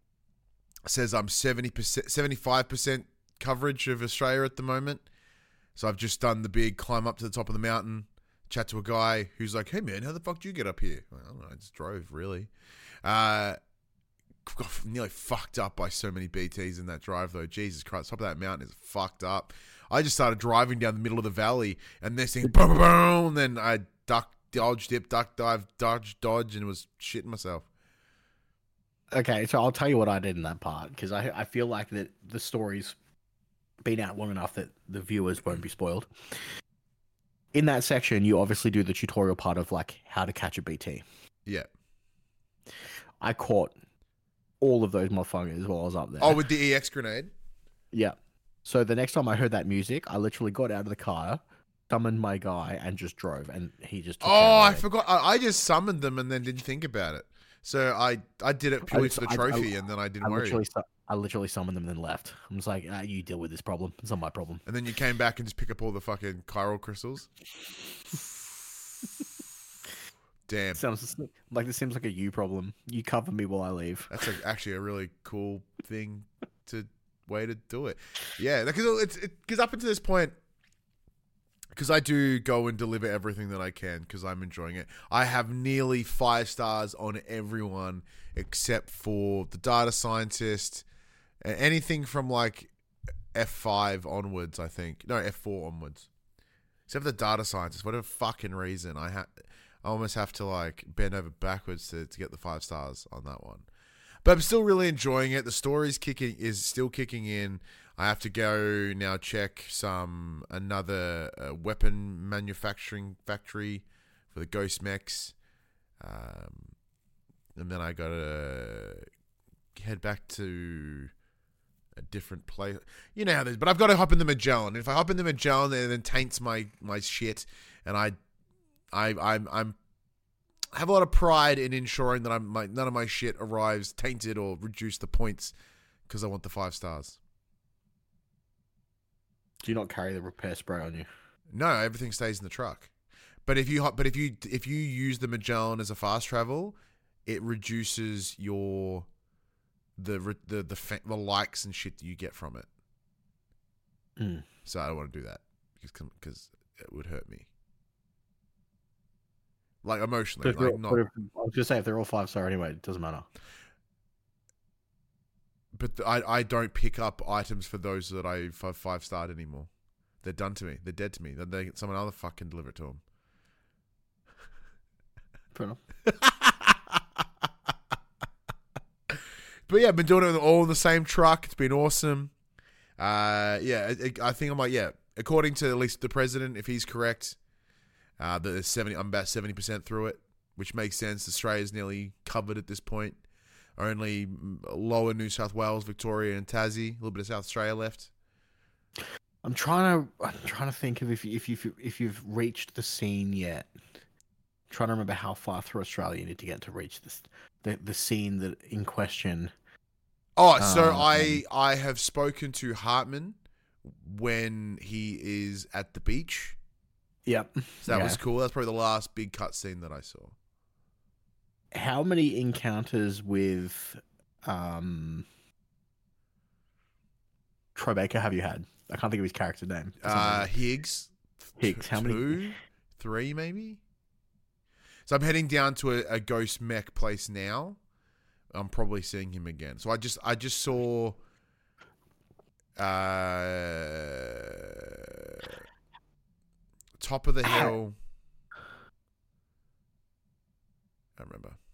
says I'm 75% coverage of Australia at the moment. So I've just done the big climb up to the top of the mountain, chat to a guy who's like, "Hey man, how the fuck did you get up here?" I don't know, I just drove, really. Got nearly fucked up by so many BTs in that drive, though. Jesus Christ, top of that mountain is fucked up. I just started driving down the middle of the valley, and this thing, boom, boom, boom, and then I duck, dodge, dip, duck, dive, dodge, and it was shitting myself. Okay, so I'll tell you what I did in that part, because I feel like that the story's been out long enough that the viewers won't be spoiled. In that section, you obviously do the tutorial part of like how to catch a BT. Yeah. I caught all of those motherfuckers while I was up there. Oh, with the EX grenade? Yeah. So the next time I heard that music, I literally got out of the car, summoned my guy, and just drove, and he just took care Oh, of I it. forgot. I just summoned them and then didn't think about it. So I did it purely for the trophy, and then I didn't worry. I literally summoned them and then left. I was like, you deal with this problem. It's not my problem. And then you came back and just pick up all the fucking chiral crystals. Damn. Sounds like this seems like a you problem. You cover me while I leave. That's actually a really cool way to do it. Yeah, because up until this point, because I do go and deliver everything that I can because I'm enjoying it. I have nearly 5 stars on everyone except for the data scientist. Anything from like F5 onwards, I think. No, F4 onwards. Except for the data scientist. For whatever fucking reason, I almost have to like bend over backwards to get the 5 stars on that one. But I'm still really enjoying it. The story's still kicking in. I have to go now check another weapon manufacturing factory for the Ghost Mechs. And then I gotta head back to a different place. You know how this, but I've got to hop in the Magellan. If I hop in the Magellan, it then taints my shit, and I'm have a lot of pride in ensuring that none of my shit arrives tainted or reduce the points because I want the 5 stars. Do you not carry the repair spray on you? No, everything stays in the truck. But if you use the Magellan as a fast travel, it reduces the likes and shit that you get from it. Mm. So I don't want to do that because it would hurt me. Like emotionally, I was just say if they're all 5-star anyway, it doesn't matter. But I don't pick up items for those that I've 5-starred anymore. They're done to me. They're dead to me. Someone other fucking deliver it to them. Fair enough. But yeah, I've been doing it all in the same truck. It's been awesome. I think I'm like, yeah, according to at least the president, if he's correct, I'm about 70% through it, which makes sense. Australia's nearly covered at this point. Only lower New South Wales, Victoria, and Tassie. A little bit of South Australia left. I'm trying to think of if you've reached the scene yet. I'm trying to remember how far through Australia you need to get to reach the scene that in question. Oh, so I have spoken to Hartman when he is at the beach. Yep. So that was cool. That's probably the last big cutscene that I saw. How many encounters with Troy Baker have you had? I can't think of his character name. Higgs. How many? 2, 3 maybe? So I'm heading down to a Ghost Mech place now. I'm probably seeing him again. So I just saw top of the hill. I don't remember.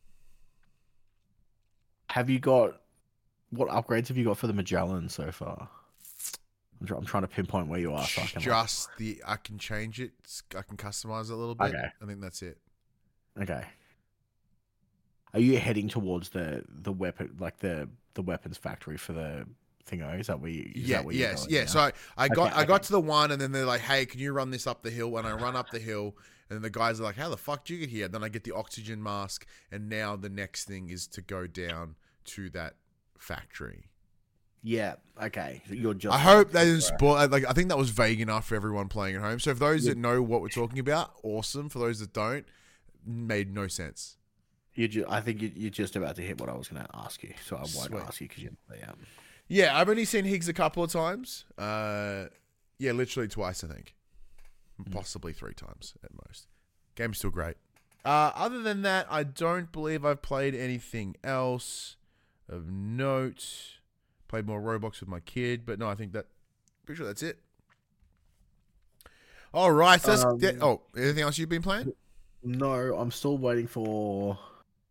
What upgrades have you got for the Magellan so far? I'm trying to pinpoint where you are. So I can change it. I can customize it a little bit. Okay. I think that's it. Okay. Are you heading towards the weapon, like the weapons factory for the thingo? Is that where you? Yes. Going, So I got to the one, and then they're like, "Hey, can you run this up the hill?" And I run up the hill, and then the guys are like, "How the fuck did you get here?" And then I get the oxygen mask, and now the next thing is to go down to that factory. Yeah. Okay. You're just. I hope that didn't spoil. Like, I think that was vague enough for everyone playing at home. So if those that know what we're talking about, awesome. For those that don't, made no sense. I think you're just about to hit what I was going to ask you, so I won't ask you because you're. Yeah, I've only seen Higgs a couple of times. Yeah, literally twice, I think. Possibly 3 times at most. Game's still great. Other than that, I don't believe I've played anything else of note. Played more Roblox with my kid, but no, I think pretty sure that's it. All right, so anything else you've been playing? No, I'm still waiting for.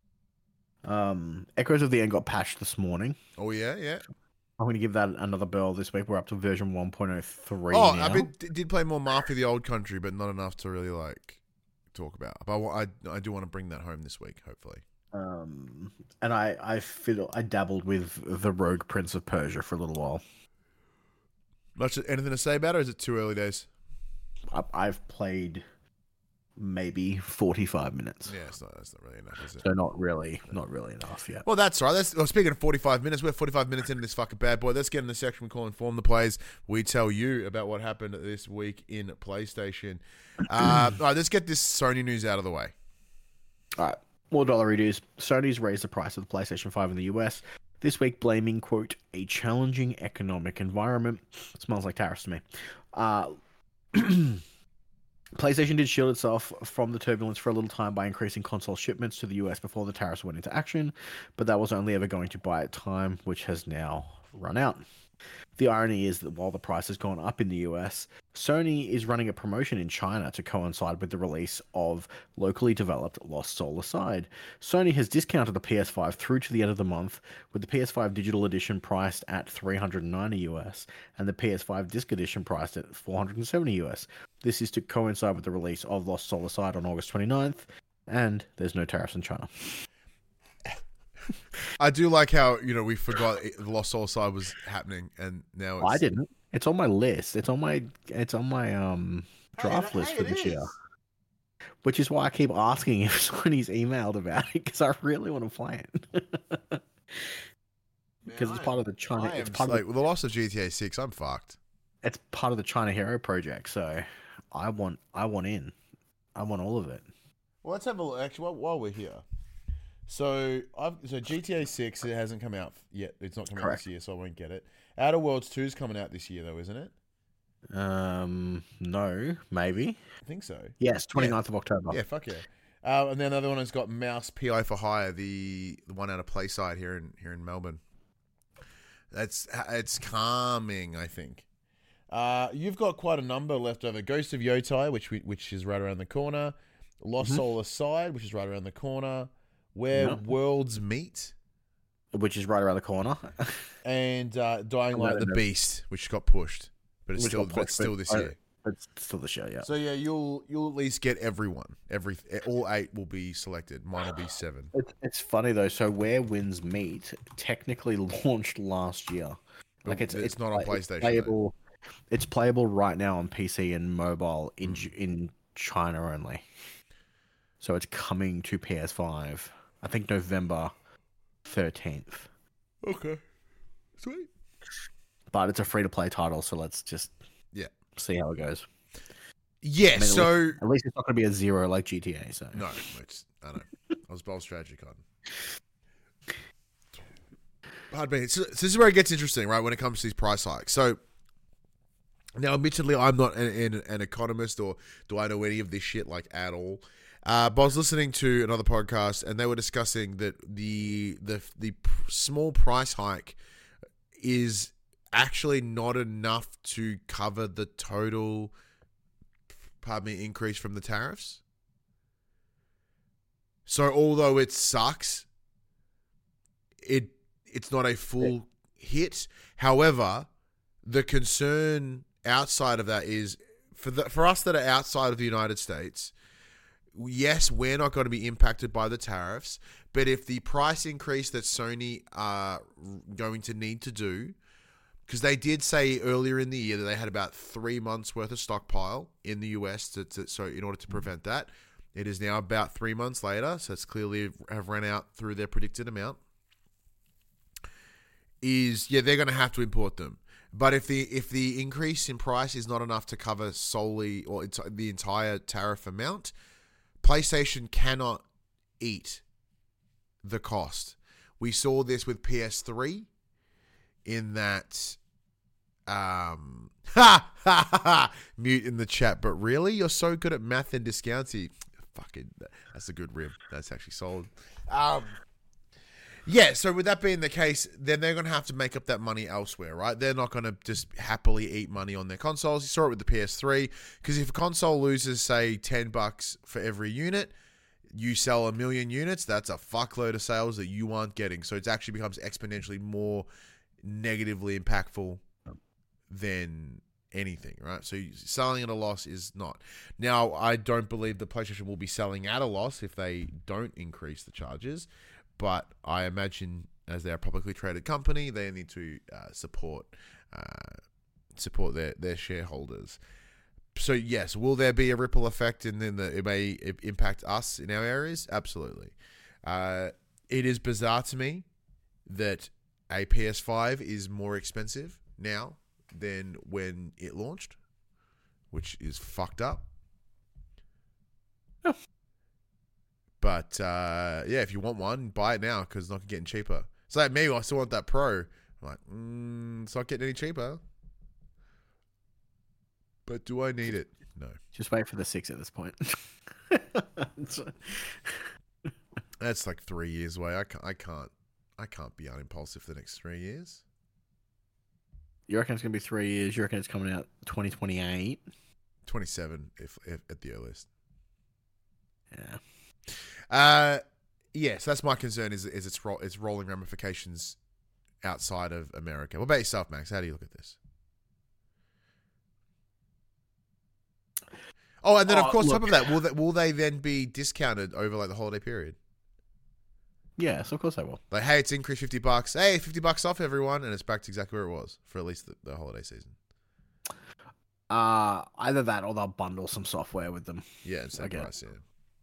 Echoes of the End got patched this morning. Oh yeah. I'm going to give that another bell this week. We're up to version 1.03 Oh, now. I did play more Mafia: The Old Country, but not enough to really talk about. But I do want to bring that home this week, hopefully. And I dabbled with the Rogue Prince of Persia for a little while. Anything to say about it, or is it too early days? I've played maybe 45 minutes. Yeah, that's not really enough, is it? So not really enough yet. Well, that's right. Speaking of 45 minutes, we're 45 minutes into this fucking bad boy. Let's get in the section we call Inform the Players. We tell you about what happened this week in PlayStation. All right, let's get this Sony news out of the way. All right, more dollar news. Sony's raised the price of the PlayStation 5 in the US this week, blaming, quote, a challenging economic environment. Smells like tariffs to me. PlayStation did shield itself from the turbulence for a little time by increasing console shipments to the US before the tariffs went into action, but that was only ever going to buy it time, which has now run out. The irony is that while the price has gone up in the US, Sony is running a promotion in China to coincide with the release of locally developed Lost Soul Aside. Sony has discounted the PS5 through to the end of the month, with the PS5 Digital Edition priced at $390 US and the PS5 Disc Edition priced at $470 US. This is to coincide with the release of Lost Soul Aside on August 29th, and there's no tariffs in China. I do like how, we forgot the Lost Soul Aside was happening, and now I didn't. It's on my list. It's on my draft list for this year. Which is why I keep asking if Sony's emailed about it, because I really want to play it. Because it's part of the China. It's part with the loss of GTA 6, I'm fucked. It's part of the China Hero project, so I want in. I want all of it. Well, let's have a look. Actually, while we're here. So GTA 6, it hasn't come out yet. It's not coming out this year, so I won't get it. Outer Worlds 2 is coming out this year, though, isn't it? No, maybe. I think so. Yes, 29th of October. Yeah, fuck yeah. And then another one has got Mouse PI for Hire, the one out of Playside here in Melbourne. It's calming, I think. You've got quite a number left over. Ghost of Yotai, which is right around the corner. Lost Soul Aside, which is right around the corner. Where Worlds Meet, which is right around the corner, and Dying Light the Beast, which got pushed, but it's still this year. It's still this year, yeah. So yeah, you'll at least get everyone. All 8 will be selected. Mine will be 7. It's funny though. So Where Winds Meet technically launched last year. Like it's not on PlayStation. It's playable right now on PC and mobile in China only. So it's coming to PS5. I think November 13th. Okay. Sweet. But it's a free-to-play title, so let's just see how it goes. Yeah, at least it's not going to be a 0 like GTA. So no, I know. I was bold strategy con. Pardon me. So this is where it gets interesting, right? When it comes to these price hikes. So now, admittedly, I'm not an economist, or do I know any of this shit at all. But I was listening to another podcast, and they were discussing that the small price hike is actually not enough to cover the total, increase from the tariffs. So although it sucks, it's not a full hit. However, the concern outside of that is for us that are outside of the United States. Yes, we're not going to be impacted by the tariffs, but if the price increase that Sony are going to need to do, because they did say earlier in the year that they had about 3 months worth of stockpile in the US, so in order to prevent that, it is now about 3 months later, so it's clearly have run out through their predicted amount. They're going to have to import them. But if the increase in price is not enough to cover solely or the entire tariff amount, PlayStation cannot eat the cost. We saw this with PS3 in that Ha ha ha! Mute in the chat. But really, you're so good at math and discounting. Fucking, that's a good rib. That's actually solid. Yeah, so with that being the case, then they're going to have to make up that money elsewhere, right? They're not going to just happily eat money on their consoles. You saw it with the PS3, because if a console loses, say, $10 for every unit, you sell 1 million units, that's a fuckload of sales that you aren't getting. So it actually becomes exponentially more negatively impactful than anything, right? So selling at a loss is not. Now, I don't believe the PlayStation will be selling at a loss if they don't increase the charges. But I imagine, as they're a publicly traded company, they need to support their shareholders. So yes, will there be a ripple effect, and then it may impact us in our areas? Absolutely. It is bizarre to me that a PS5 is more expensive now than when it launched, which is fucked up. Oh. But, yeah, if you want one, buy it now because it's not getting cheaper. It's like me, I still want that Pro. I'm like, it's not getting any cheaper. But do I need it? No. Just wait for the 6 at this point. That's like 3 years away. I can't be unimpulsive for the next 3 years. You reckon it's going to be 3 years? You reckon it's coming out 2028? 27, if at the earliest. Yeah. Yes, that's my concern. Is its rolling ramifications outside of America. What about yourself, Max? How do you look at this? Oh, and then of course, on top of that, will they then be discounted over like the holiday period? Yes, of course they will. Like, hey, it's increased $50. Hey, $50 off, everyone, and it's back to exactly where it was for at least the holiday season. Either that or they'll bundle some software with them. Yeah, it's same price. Yeah.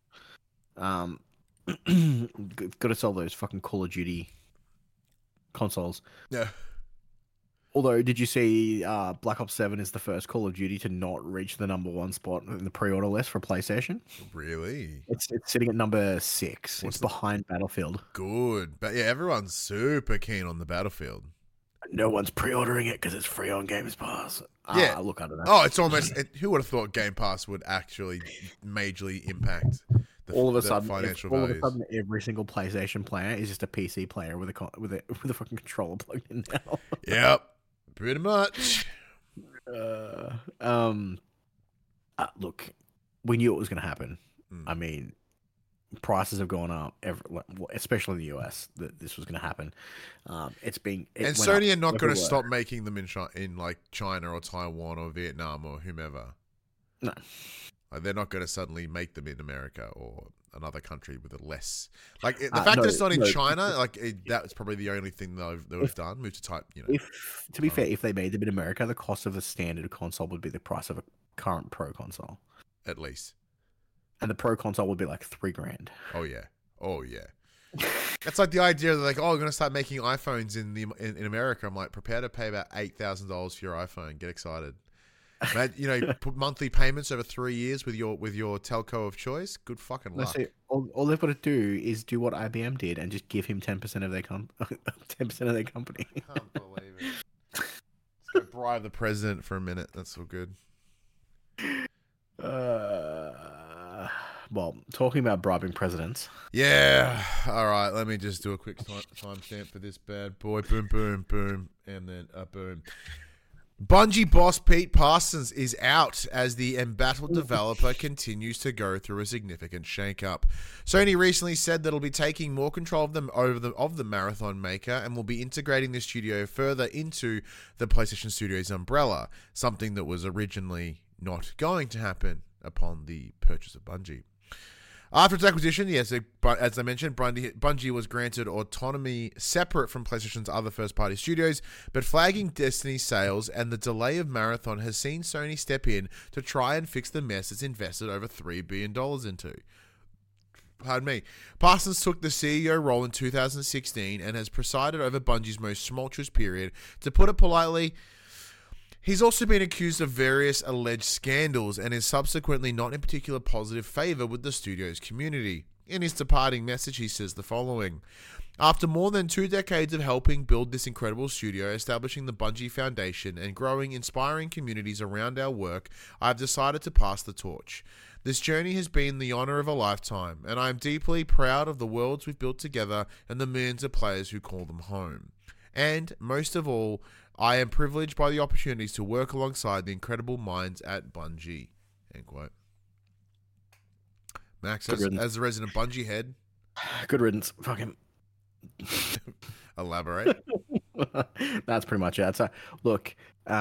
Got to sell those fucking Call of Duty consoles. Yeah. Although, did you see Black Ops 7 is the first Call of Duty to not reach the #1 spot in the pre-order list for PlayStation? Really? It's sitting at number 6. It's behind Battlefield. Good. But yeah, everyone's super keen on the Battlefield. No one's pre-ordering it because it's free on Games Pass. Yeah. Look under that. Oh, it's almost... who would have thought Game Pass would actually majorly impact all of a sudden, financial all values? of a sudden, every single PlayStation player is just a PC player with a fucking controller plugged in now. Yep. Pretty much. Look, we knew it was going to happen. I mean, prices have gone up, especially in the US, that this was going to happen. And Sony are not going to stop making them in like China or Taiwan or Vietnam or whomever. No. Like, they're not going to suddenly make them in America or another country with a less... Like, the fact that it's not in China, like, that's probably the only thing they've done. Move to type, you know. To be fair, if they made them in America, the cost of a standard console would be the price of a current Pro console. At least. And the Pro console would be like $3,000. Oh, yeah. It's like the idea that, like, we're going to start making iPhones in America. I'm like, prepare to pay about $8,000 for your iPhone. Get excited. You know, put monthly payments over 3 years with your telco of choice. Good fucking luck. All they've got to do is do what IBM did and just give him 10% of their 10% of their company. I can't believe it. Let's go bribe the president for a minute. That's so good. Well, talking about bribing presidents. Yeah. All right. Let me just do a quick timestamp for this bad boy. Boom, boom, boom, and then boom. Bungie boss Pete Parsons is out as the embattled developer continues to go through a significant shakeup. Sony recently said that it'll be taking more control of the Marathon maker and will be integrating the studio further into the PlayStation Studios umbrella, something that was originally not going to happen upon the purchase of Bungie. After its acquisition, yes, as I mentioned, Bungie was granted autonomy separate from PlayStation's other first-party studios, but flagging Destiny sales and the delay of Marathon has seen Sony step in to try and fix the mess it's invested over $3 billion into. Pardon me. Parsons took the CEO role in 2016 and has presided over Bungie's most tumultuous period. To put it politely, he's also been accused of various alleged scandals and is subsequently not in particular positive favor with the studio's community. In his departing message, he says the following: After more than 2 decades of helping build this incredible studio, establishing the Bungie Foundation, and growing inspiring communities around our work, I have decided to pass the torch. This journey has been the honor of a lifetime, and I am deeply proud of the worlds we've built together and the millions of players who call them home. And, most of all, I am privileged by the opportunities to work alongside the incredible minds at Bungie. End quote. Max, as the resident Bungie head. Good riddance. Fucking elaborate. That's pretty much it. So, look,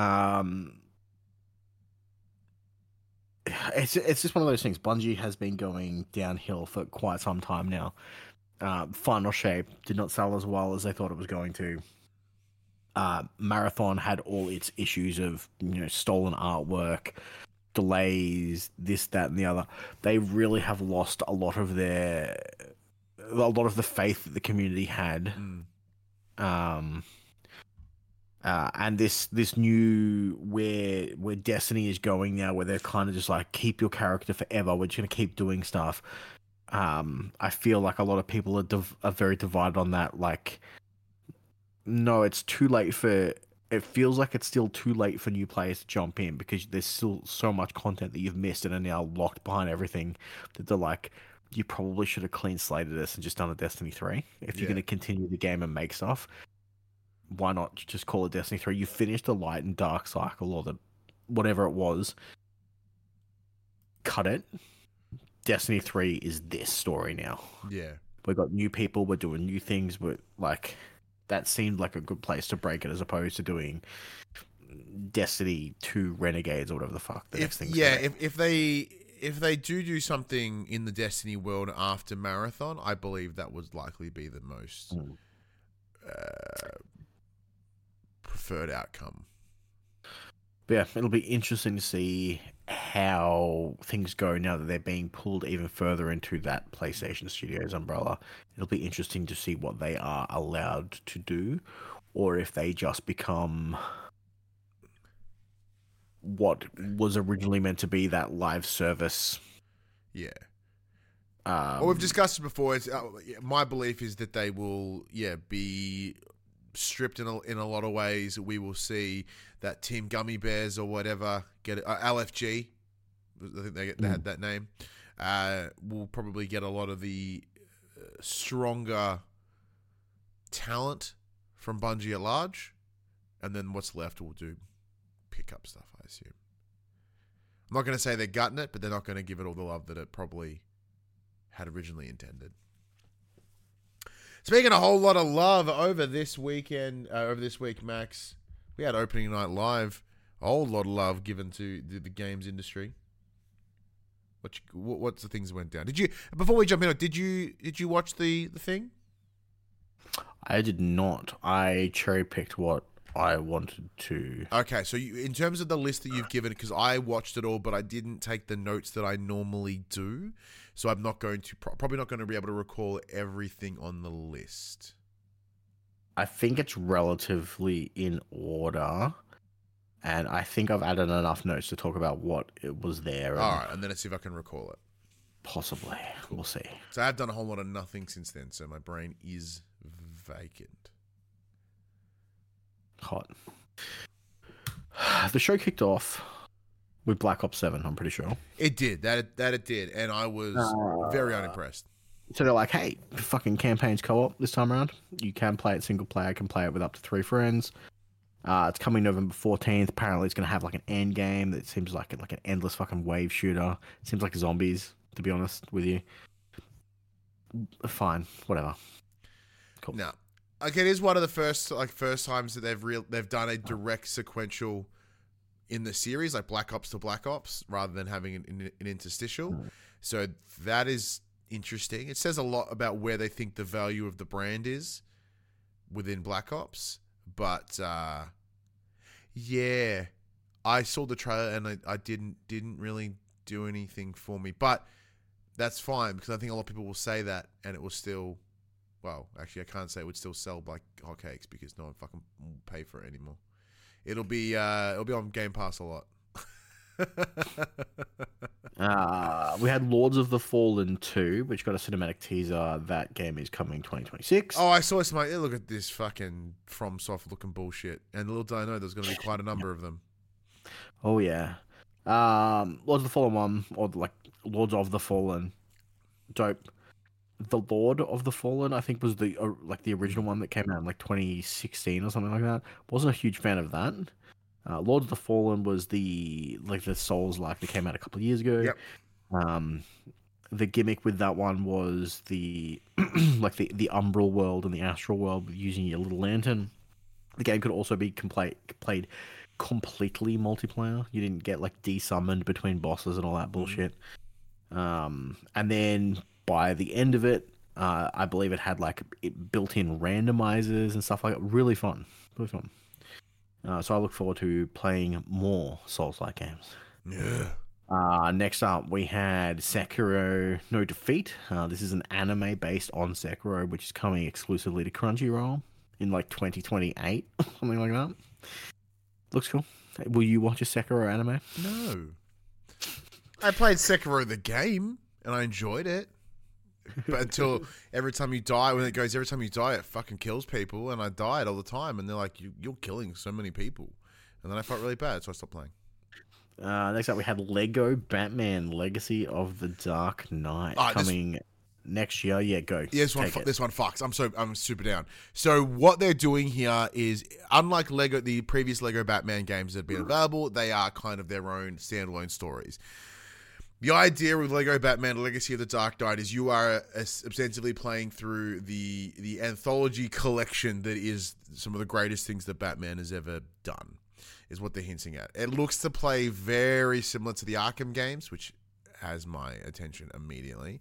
it's just one of those things. Bungie has been going downhill for quite some time now. Final Shape did not sell as well as they thought it was going to. Marathon had all its issues of stolen artwork, delays, this, that, and the other. They really have lost a lot of the faith that the community had. And this new where Destiny is going now, where they're kind of just like, keep your character forever. We're just gonna keep doing stuff. I feel like a lot of people are very divided on that. Like, no, it's too late for. It feels like it's still too late for new players to jump in because there's still so much content that you've missed and are now locked behind everything that they're like, you probably should have clean slated this and just done a Destiny 3. If you're going to continue the game and make stuff, why not just call it Destiny 3? You finished the light and dark cycle or the whatever it was. Cut it. Destiny 3 is this story now. Yeah. We've got new people. We're doing new things. We're like... That seemed like a good place to break it, as opposed to doing Destiny 2 Renegades or whatever the fuck the next thing. Yeah, if they do something in the Destiny world after Marathon, I believe that would likely be the most preferred outcome. But yeah, it'll be interesting to see how things go now that they're being pulled even further into that PlayStation Studios umbrella. It'll be interesting to see what they are allowed to do, or if they just become what was originally meant to be that live service. Yeah. Well, we've discussed it before. It's, my belief is that they will, be stripped in a lot of ways. We will see that Team Gummy Bears or whatever get LFG. I think they had that name. Will probably get a lot of the stronger talent from Bungie at large, and then what's left will do pickup stuff, I assume. I'm not going to say they're gutting it, but they're not going to give it all the love that it probably had originally intended. Speaking a whole lot of love over this week, Max, we had opening night live. A whole lot of love given to the games industry. What's the things that went down? Before we jump in, did you watch the thing? I did not. I cherry picked what I wanted to. Okay, so in terms of the list that you've given, because I watched it all, but I didn't take the notes that I normally do, so I'm not going to probably not going to be able to recall everything on the list. I think it's relatively in order, and I think I've added enough notes to talk about what it was there. All right, and then let's see if I can recall it. Possibly. Cool. We'll see. So I've done a whole lot of nothing since then, so my brain is vacant. Hot. The show kicked off with Black Ops 7, I'm pretty sure. It did. That it did, and I was very unimpressed. So they're like, hey, fucking campaign's co-op this time around. You can play it single player, can play it with up to 3 friends. It's coming November 14th. Apparently it's going to have like an end game that seems like an endless fucking wave shooter. It seems like zombies, to be honest with you. Fine, whatever. Cool. No. Like, it is one of the first times that they've done a direct sequential in the series, like Black Ops to Black Ops, rather than having an interstitial. So that is interesting. It says a lot about where they think the value of the brand is within Black Ops. But yeah, I saw the trailer and I didn't really do anything for me. But that's fine, because I think a lot of people will say that, and it will still. Well, actually, I can't say it would still sell like hotcakes, because no one fucking will pay for it anymore. It'll be on Game Pass a lot. We had Lords of the Fallen 2, which got a cinematic teaser. That game is coming 2026. Oh, I saw some. Like, look at this fucking FromSoft looking bullshit. And little did I know there's going to be quite a number of them. Oh yeah. Lords of the Fallen 1, or like Lords of the Fallen. Dope. The Lord of the Fallen, I think, was the like the original one that came out in like 2016 or something like that. Wasn't a huge fan of that. Lords of the Fallen was the Souls like that came out a couple of years ago. Yep. The gimmick with that one was the like the umbral world and the astral world with using your little lantern. The game could also be played completely multiplayer. You didn't get like desummoned between bosses and all that bullshit. And then by the end of it, I believe it had like built-in randomizers and stuff like that. Really fun. Really fun. So I look forward to playing more Souls-like games. Yeah. Next up, we had Sekiro No Defeat. This is an anime based on Sekiro, which is coming exclusively to Crunchyroll in like 2028, something like that. Looks cool. Will you watch a Sekiro anime? No. I played Sekiro the game, and I enjoyed it. But until every time you die, it fucking kills people, and I died all the time, and they're like, you're killing so many people. And then I felt really bad, so I stopped playing. Next up, we had Lego Batman Legacy of the Dark Knight coming next year. Yeah, go. Yeah, this one fucks. I'm super down. So what they're doing here is, unlike the previous Lego Batman games that have been available, they are kind of their own standalone stories. The idea with Lego Batman Legacy of the Dark Knight is you are ostensibly playing through the anthology collection that is some of the greatest things that Batman has ever done, is what they're hinting at. It looks to play very similar to the Arkham games, which has my attention immediately.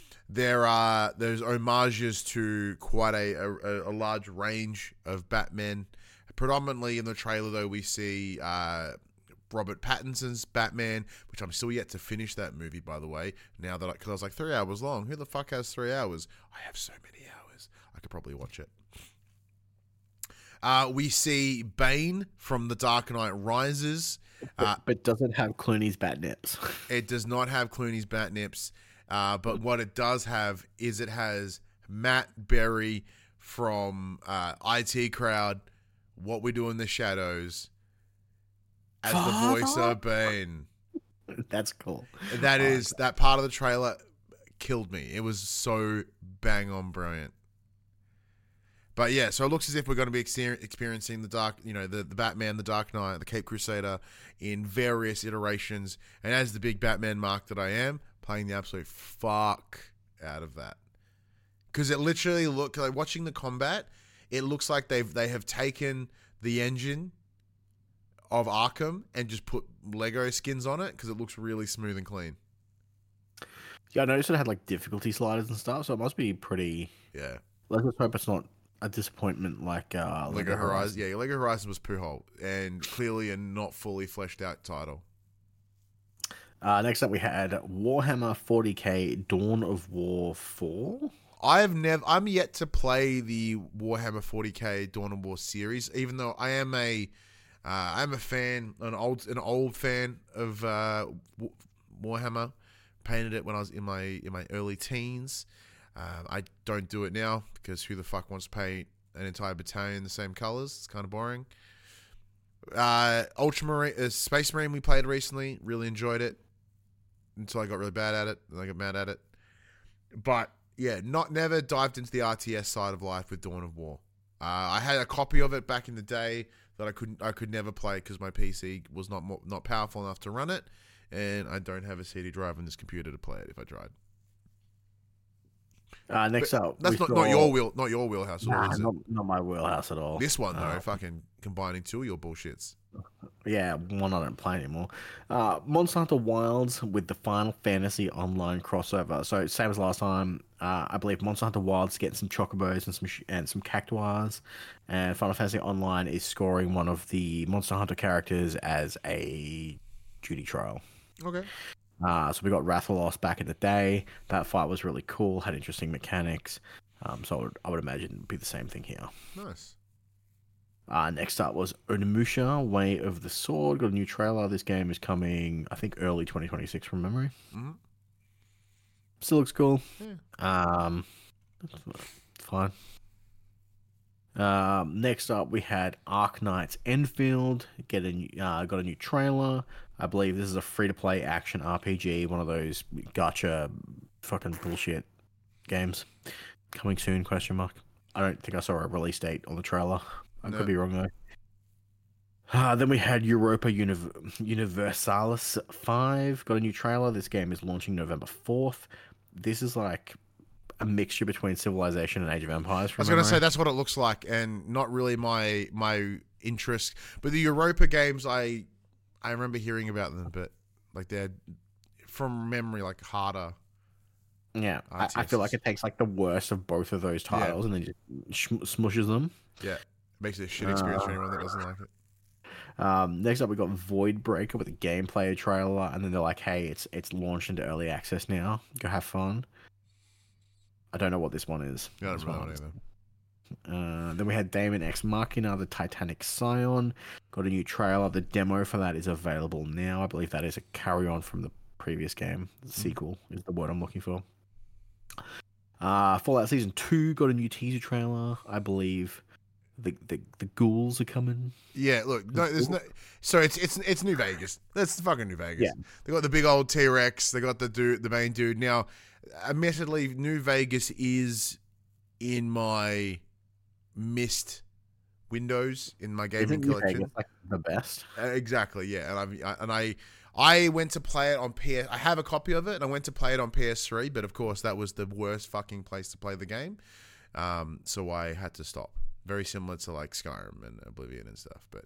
There's homages to quite a large range of Batman. Predominantly in the trailer, though, we see Robert Pattinson's Batman, which I'm still yet to finish that movie, by the way. Now that because I was like 3 hours long. Who the fuck has 3 hours? I have so many hours. I could probably watch it. We see Bane from The Dark Knight Rises. But does it have Clooney's bat nips? It does not have Clooney's bat nips. But what it does have is it has Matt Berry from IT Crowd, What We Do in the Shadows, as the voice of Bane. That's cool. That part of the trailer killed me. It was so bang on brilliant. But yeah, so it looks as if we're going to be experiencing the Batman, the Dark Knight, the Cape Crusader in various iterations. And as the big Batman mark that I am, playing the absolute fuck out of that. Because it literally like watching the combat, it looks like they have taken the engine of Arkham and just put Lego skins on it because it looks really smooth and clean. Yeah, I noticed it had like difficulty sliders and stuff, so it must be pretty. Yeah. Let's just hope it's not a disappointment like Lego Horizon. Yeah, Lego Horizon was poo hole and clearly a not fully fleshed out title. Next up, we had Warhammer 40k Dawn of War 4. I'm yet to play the Warhammer 40k Dawn of War series, even though I'm a fan, an old fan of Warhammer. Painted it when I was in my early teens. I don't do it now because who the fuck wants to paint an entire battalion the same colors? It's kind of boring. Ultramarine, Space Marine we played recently. Really enjoyed it until I got really bad at it and I got mad at it. But yeah, never dived into the RTS side of life with Dawn of War. I had a copy of it back in the day that I could never play because my PC was not powerful enough to run it, and I don't have a CD drive on this computer to play it if I tried. Next up, that's not your wheelhouse at all, is it? Not my wheelhouse at all. This one though, fucking combining two of your bullshits. Yeah, one I don't play anymore. Monster Hunter Wilds with the Final Fantasy Online crossover. So same as last time, I believe Monster Hunter Wilds getting some chocobos and some cactuars, and Final Fantasy Online is scoring one of the Monster Hunter characters as a duty trial. Okay. So we got Rathalos back in the day. That fight was really cool, had interesting mechanics. So I would imagine it'd be the same thing here. Nice. Next up was Onimusha, Way of the Sword. Got a new trailer. This game is coming, I think, early 2026 from memory. Mhm. Still looks cool. Yeah. Fine. Next up, we had Arknights Enfield. Got a new trailer. I believe this is a free-to-play action RPG, one of those gotcha fucking bullshit games. Coming soon? Question mark. I don't think I saw a release date on the trailer. I No. could be wrong though. Then we had Europa Universalis 5. Got a new trailer. This game is launching November 4th. This is like a mixture between Civilization and Age of Empires. I was going to say that's what it looks like, and not really my interest. But the Europa games, I remember hearing about them, but like they're from memory like harder. Yeah, I feel like it takes like the worst of both of those titles and then just smushes them. Yeah, makes it a shit experience for anyone that doesn't like it. Next up, we got Void Breaker with a gameplay trailer, and then they're like, "Hey, it's launched into early access now. Go have fun." I don't know what this one is. Yeah, I don't know either. Then we had Daemon X Machina, the Titanic Scion. Got a new trailer. The demo for that is available now. I believe that is a carry on from the previous game. The sequel is the word I'm looking for. Fallout Season 2 got a new teaser trailer. I believe the ghouls are coming. Yeah, look, no, there's no. So it's New Vegas. That's fucking New Vegas. Yeah. They got the big old T-Rex. They got the main dude. Now, admittedly, New Vegas is in my missed windows in my gaming Isn't New collection. Vegas like the best? Exactly, yeah. And I went to play it on PS. I have a copy of it, and I went to play it on PS3. But of course, that was the worst fucking place to play the game. So I had to stop. Very similar to like Skyrim and Oblivion and stuff. But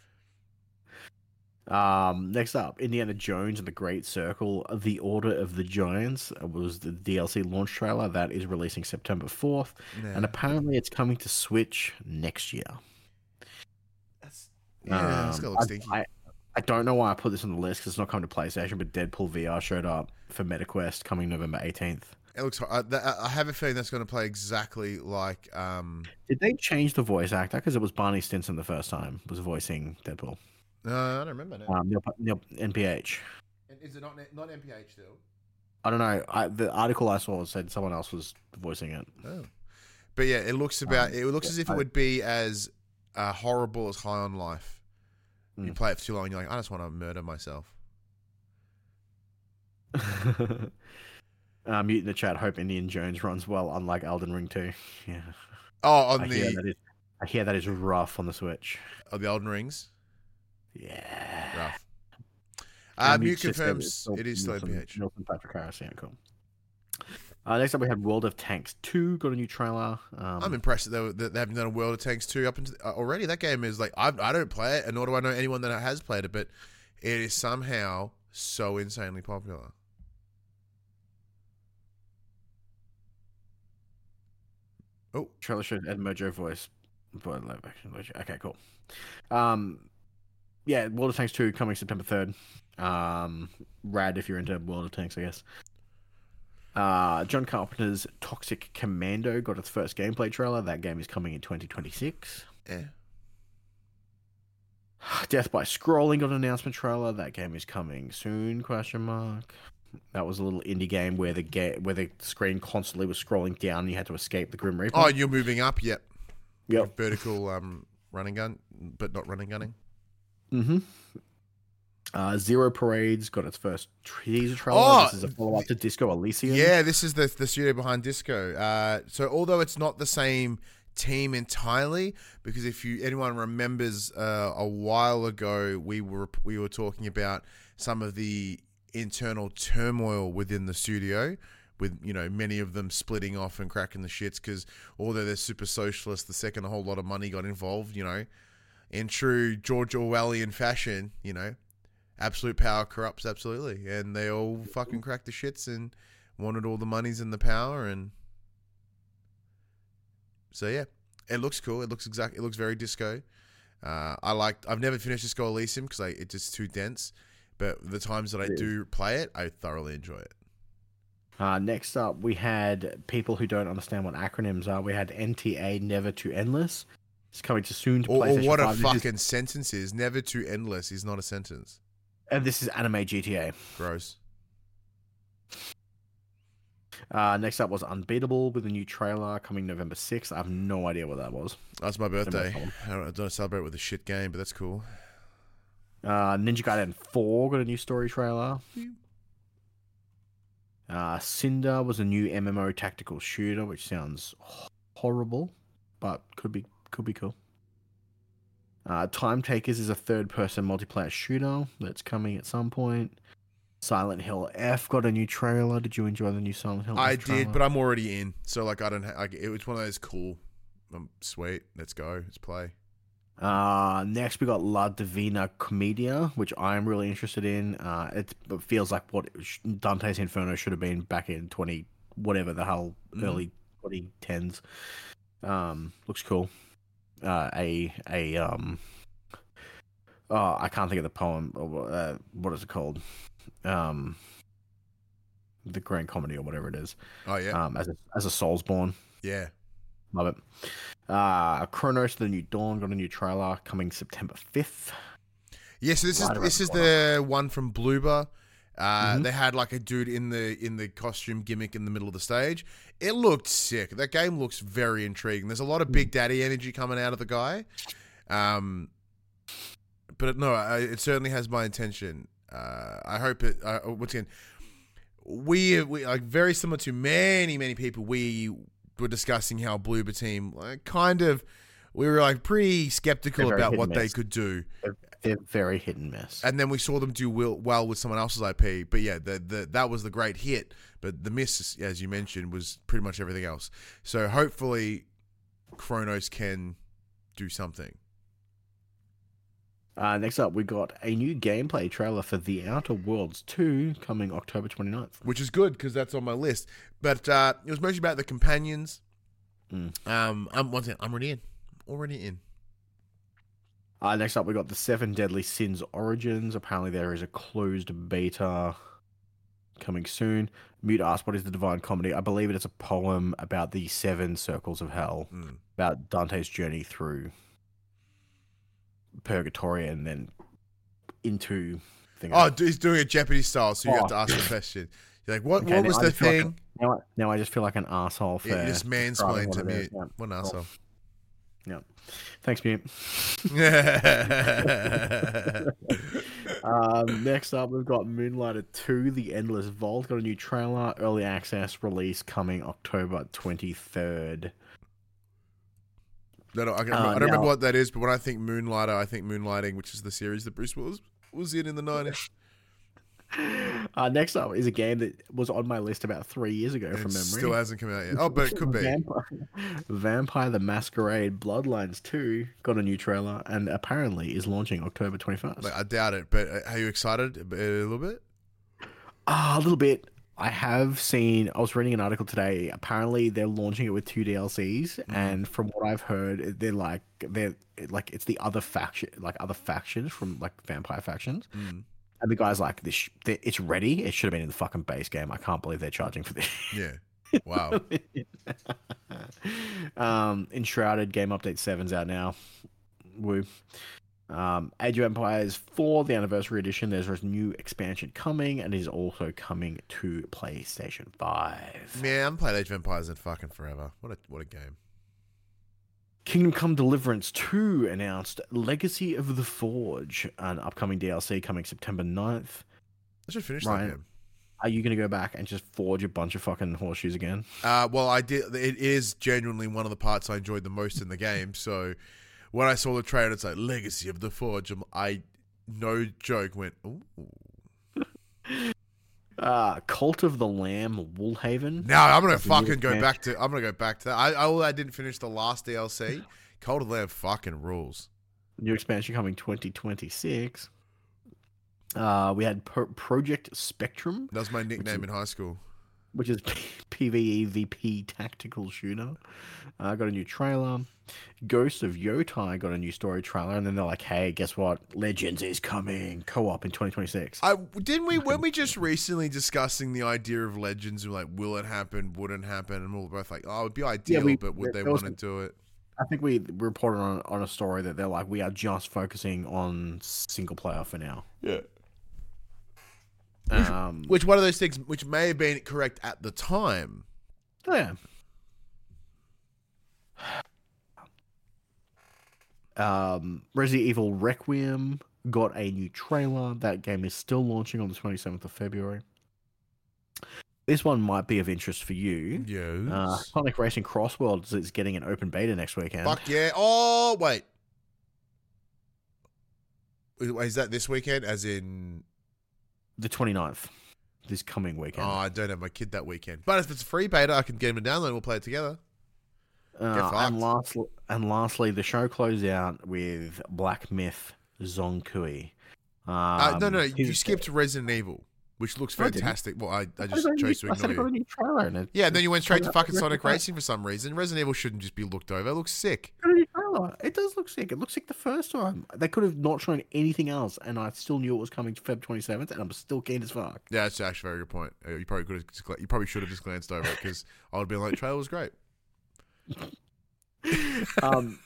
next up, Indiana Jones and the Great Circle, The Order of the Giants was the DLC launch trailer that is releasing September 4th, and apparently it's coming to Switch next year. That's gonna look stinky. I don't know why I put this on the list because it's not coming to PlayStation, but Deadpool VR showed up for MetaQuest coming November 18th. It looks. I have a feeling that's going to play exactly like. Did they change the voice actor? Because it was Barney Stinson the first time was voicing Deadpool. I don't remember now. Neil NPH. Is it not NPH still? I don't know. The article I saw said someone else was voicing it. Oh, but yeah, it looks as if it would be as horrible as High on Life. You play it for too long, and you're like, I just want to murder myself. Mute in the chat. Hope Indiana Jones runs well, unlike Elden Ring 2. Yeah. Oh, I hear that is rough on the Switch. Oh, the Elden Rings. Yeah. Rough. Mute confirms it is still NPH. Nelson Patrick Harris. Yeah, cool. Next up, we had World of Tanks 2. Got a new trailer. I'm impressed that they haven't done a World of Tanks 2 up into already. That game is like I don't play it, and nor do I know anyone that has played it, but it is somehow so insanely popular. Oh, Trailer showed Ed Mojo voice, but live action. Okay, cool. Yeah, World of Tanks 2 coming September 3rd. Rad if you're into World of Tanks, I guess. John Carpenter's Toxic Commando got its first gameplay trailer. That game is coming in 2026. Yeah. Death by Scrolling got an announcement trailer. That game is coming soon? Question mark. That was a little indie game where the screen constantly was scrolling down and you had to escape the Grim Reaper. Oh, you're moving up. Yep. Vertical running gun, but not running gunning. Mm-hmm. Zero Parades got its first teaser trailer. This is a follow-up to Disco Elysium. Yeah, this is the studio behind Disco. So although it's not the same team entirely, because if anyone remembers a while ago, we were talking about some of the internal turmoil within the studio, with many of them splitting off and cracking the shits because although they're super socialist, the second a whole lot of money got involved, in true George Orwellian fashion, absolute power corrupts absolutely, and they all fucking cracked the shits and wanted all the monies and the power, and so yeah, it looks cool. It looks very Disco. I've never finished Disco Elysium because it's just too dense. But the times that I do play it, I thoroughly enjoy it. Next up, we had people who don't understand what acronyms are. We had NTA, Never to Endless. It's coming to soon to Or PlayStation what 5. a fucking sentence is. Never too endless is not a sentence. And this is Anime GTA. Gross. Next up was Unbeatable with a new trailer coming November 6th. I have no idea what that was. That's my birthday. I don't celebrate with a shit game, but that's cool. Ninja Gaiden 4 got a new story trailer. Cinder was a new MMO tactical shooter, which sounds horrible, but could be cool. Time Takers is a third-person multiplayer shooter that's coming at some point. Silent Hill F got a new trailer. Did you enjoy the new Silent Hill F I trailer? did, but I'm already in, so like I don't. It was one of those cool. Sweet, let's go, let's play. Next we got La Divina Commedia, which I'm really interested in. It feels like what Dante's Inferno should have been back in 20 whatever the hell early 2010s. Looks cool. I can't think of the poem. What is it called? The Grand Comedy or whatever it is. Oh yeah. As a Soulsborne. Yeah. Love it. Chronos: The New Dawn got a new trailer coming September 5th. Yeah, so this is the one from Bloober. They had like a dude in the costume gimmick in the middle of the stage. It looked sick. That game looks very intriguing. There's a lot of Big Daddy energy coming out of the guy. But no, it certainly has my attention. I hope it. Once again, we like very similar to many people. We were discussing how Bloober team we were like pretty skeptical about what they could do. They're very hit and miss. And then we saw them do well with someone else's IP. But yeah, that was the great hit. But the miss, as you mentioned, was pretty much everything else. So hopefully Chronos can do something. Next up, we got a new gameplay trailer for The Outer Worlds 2 coming October 29th. Which is good because that's on my list. But it was mostly about the companions. I'm already in. Next up, we got the 7 Deadly Sins Origins. Apparently, there is a closed beta coming soon. Mute asked, what is the Divine Comedy? I believe it is a poem about the 7 circles of hell, about Dante's journey through Purgatory and then into... he's doing a Jeopardy style, so you have to ask the question. You're like, what was the thing? Now I just feel like an asshole for... Yeah, you just mansplained to Mute. Yeah. What an asshole. Yeah. Thanks, Mute. Next up, we've got Moonlighter 2, The Endless Vault. Got a new trailer, early access release coming October 23rd. No, I don't remember what that is, but when I think Moonlighter, I think Moonlighting, which is the series that Bruce Willis was in the 90s. Next up is a game that was on my list about 3 years ago from memory. Still hasn't come out yet. Oh, but it could be. Vampire the Masquerade Bloodlines 2 got a new trailer and apparently is launching October 21st. I doubt it, but are you excited a little bit? A little bit. I was reading an article today. Apparently, they're launching it with 2 DLCs, and from what I've heard, they're like it's the other factions from like vampire factions. And the guy's like, it's ready. It should have been in the fucking base game. I can't believe they're charging for this. Yeah. Wow. Enshrouded Game Update 7's out now. Woo. Age of Empires 4, the Anniversary Edition. There's a new expansion coming, and it is also coming to PlayStation 5. Man, I haven't played Age of Empires in fucking forever. What a game. Kingdom Come Deliverance 2 announced Legacy of the Forge, an upcoming DLC coming September 9th. I should finish Ryan, that game. Are you going to go back and just forge a bunch of fucking horseshoes again? Well, I did. It is genuinely one of the parts I enjoyed the most in the game, so... When I saw the trailer, it's like Legacy of the Forge. I no joke went, ooh. Cult of the Lamb, Woolhaven. Now I'm gonna fucking go back to. I'm gonna go back to that. I didn't finish the last DLC. Cult of the Lamb fucking rules. New expansion coming 2026. We had Project Spectrum. That was my nickname in high school. Which is PvE VP tactical shooter. Got a new trailer. Ghost of Yotai got a new story trailer, and then they're like, "Hey, guess what? Legends is coming co-op in 2026." Weren't we just recently discussing the idea of Legends? Like, will it happen? Wouldn't happen? And we were both like, "Oh, it'd be ideal, but would they want to do it?" I think we reported on a story that they're like, we are just focusing on single player for now. Yeah. Um, Which one of those things, which may have been correct at the time. yeah. Resident Evil Requiem got a new trailer. That game is still launching on the 27th of February. This one might be of interest for you. Yes. Sonic Racing Crossworlds is getting an open beta next weekend. Fuck yeah. Oh, wait. Is that this weekend? As in... The 29th. This coming weekend. Oh, I don't have my kid that weekend. But if it's a free beta, I can get him to download and we'll play it together. And lastly, the show closed out with Black Myth Zonkui. No. You skipped Resident Evil, which looks fantastic. Well, I just chose to I said I got ignore a you. new trailer in it. Yeah, and then you went straight to fucking Sonic Racing for some reason. Resident Evil shouldn't just be looked over. It looks sick. It does look sick. It looks sick the first time. They could have not shown anything else, and I still knew it was coming to Feb 27th, and I'm still keen as fuck. Yeah, that's actually a very good point. You probably should have just glanced over it because I would have been like, trailer was great. And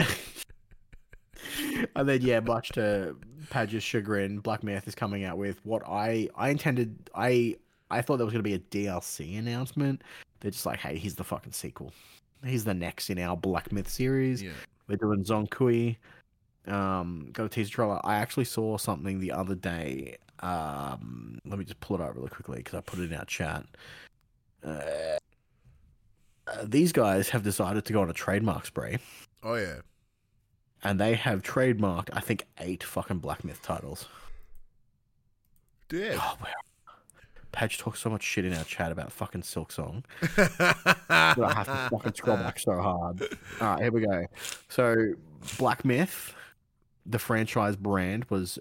then yeah, much to Padge's chagrin, Black Myth is coming out with what I intended. I thought there was going to be a DLC announcement. They're just like, hey, here's the fucking sequel. He's the next in our Black Myth series. Yeah. We're doing Zonkui. Got a teaser trailer. I actually saw something the other day. Let me just pull it out really quickly because I put it in our chat. These guys have decided to go on a trademark spree. Oh, yeah. And they have trademarked, I think, 8 fucking Black Myth titles. Yeah. Oh, wow. Padge talks so much shit in our chat about fucking Silk Song. Yeah. I have to fucking scroll back so hard. All right, here we go. So, Black Myth, the franchise brand, was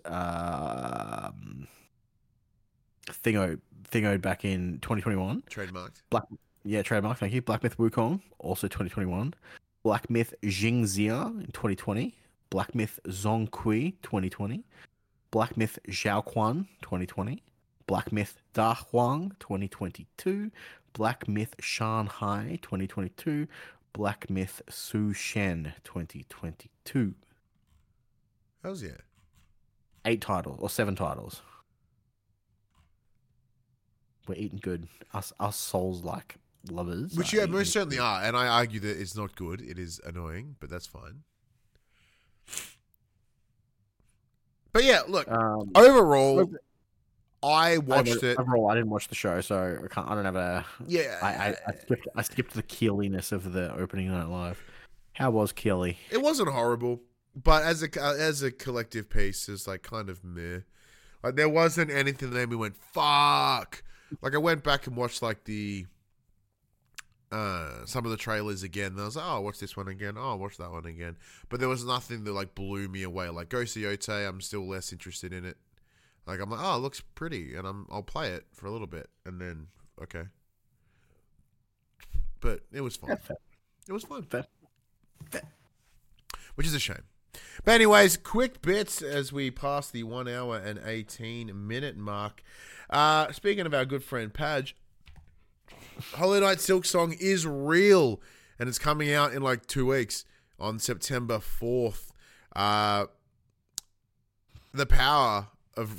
Thingoed back in 2021. Trademarked. Trademark, thank you. Black Myth Wukong, also 2021. Black Myth Jingxia in 2020. Black Myth Zonkui, 2020. Black Myth Zhaoquan, 2020. Black Myth Da Huang, 2022. Black Myth Shanghai, 2022. Black Myth Su Shen, 2022. How's yeah? 8 titles, or 7 titles. We're eating good. Us souls-like lovers. Which you most certainly are, and I argue that it's not good. It is annoying, but that's fine. But yeah, look. Overall, I watched it. Overall, I didn't watch the show, so I can't. I don't have a. Yeah, I skipped the Keeliness of the opening night live. How was Keely? It wasn't horrible, but as a collective piece, it's like kind of meh. Like there wasn't anything that made me went fuck. Like I went back and watched like the some of the trailers again. And I was like, oh, watch this one again. Oh, watch that one again. But there was nothing that like blew me away. Like Ghost of Yotei, I'm still less interested in it. Like I'm like, oh, it looks pretty, and I'll play it for a little bit, and then okay. But it was fun. It was fun. Fair. Which is a shame. But anyways, quick bits as we pass the 1 hour and 18-minute mark. Speaking of our good friend Padge, Hollow Knight Silk Song is real, and it's coming out in like 2 weeks on September 4th. The power of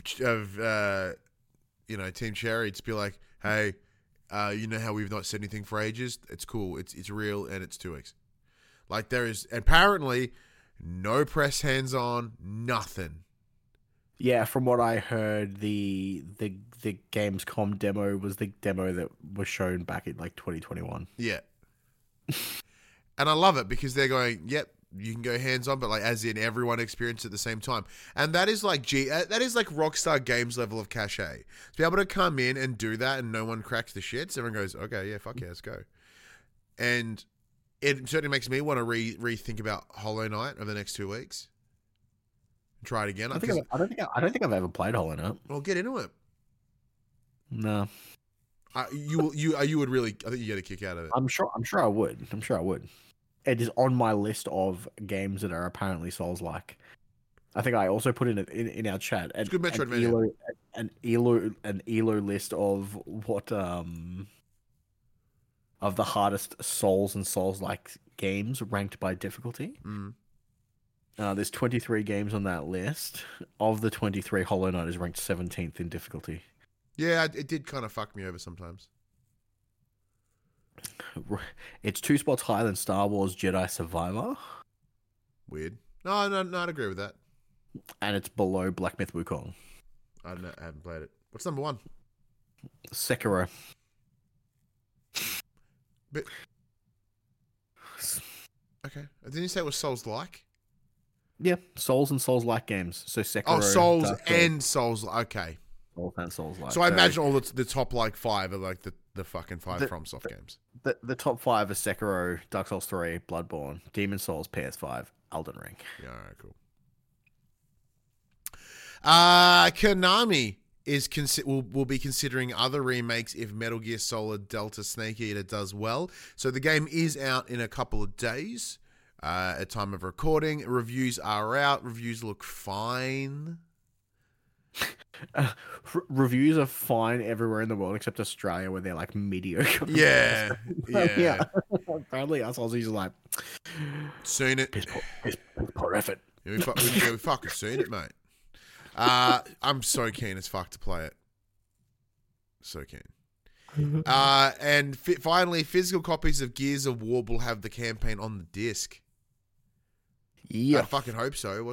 Team Cherry to be like, hey, you know how we've not said anything for ages? It's cool. It's real, and it's 2 weeks. Like there is apparently no press hands on, nothing. Yeah, from what I heard, the Gamescom demo was the demo that was shown back in like 2021. Yeah. And I love it because they're going, yep, you can go hands on, but like as in everyone experience at the same time. And that is like Rockstar Games level of cachet. To be able to come in and do that and no one cracks the shits, everyone goes, okay, yeah, fuck yeah, let's go. And it certainly makes me want to rethink about Hollow Knight over the next 2 weeks. Try it again. I don't think I've ever played Hollow Knight. Well, get into it. No. You would really. I think you get a kick out of it. I'm sure I would. It is on my list of games that are apparently Souls-like. I think I also put in our chat It's good Metroidvania. an Elo list of what of the hardest Souls and Souls-like games ranked by difficulty. Mm. There's 23 games on that list. Of the 23, Hollow Knight is ranked 17th in difficulty. Yeah, it did kind of fuck me over sometimes. It's 2 spots higher than Star Wars Jedi Survivor. Weird. No, I'd agree with that. And it's below Black Myth Wukong. I haven't played it. What's number 1? Sekiro. But okay, didn't you say it was Souls-like? Yeah, Souls and Souls-like games. So Sekiro. Oh, Souls Dark and Souls. Okay. Souls and Souls-like. So I imagine all the top like 5 are like the fucking 5 FromSoft games. The top 5 are Sekiro, Dark Souls 3, Bloodborne, Demon Souls, PS5, Elden Ring. Yeah, all right, cool. Konami will be considering other remakes if Metal Gear Solid Delta Snake Eater does well. So the game is out in a couple of days at time of recording. Reviews are out. Reviews look fine. Reviews are fine everywhere in the world except Australia, where they're like mediocre. Yeah. Apparently, us Aussies are like, seen it. Piss poor effort. Yeah, we fucking seen it, mate. I'm so keen as fuck to play it. So keen. And finally, physical copies of Gears of War will have the campaign on the disc. Yeah, I fucking hope so.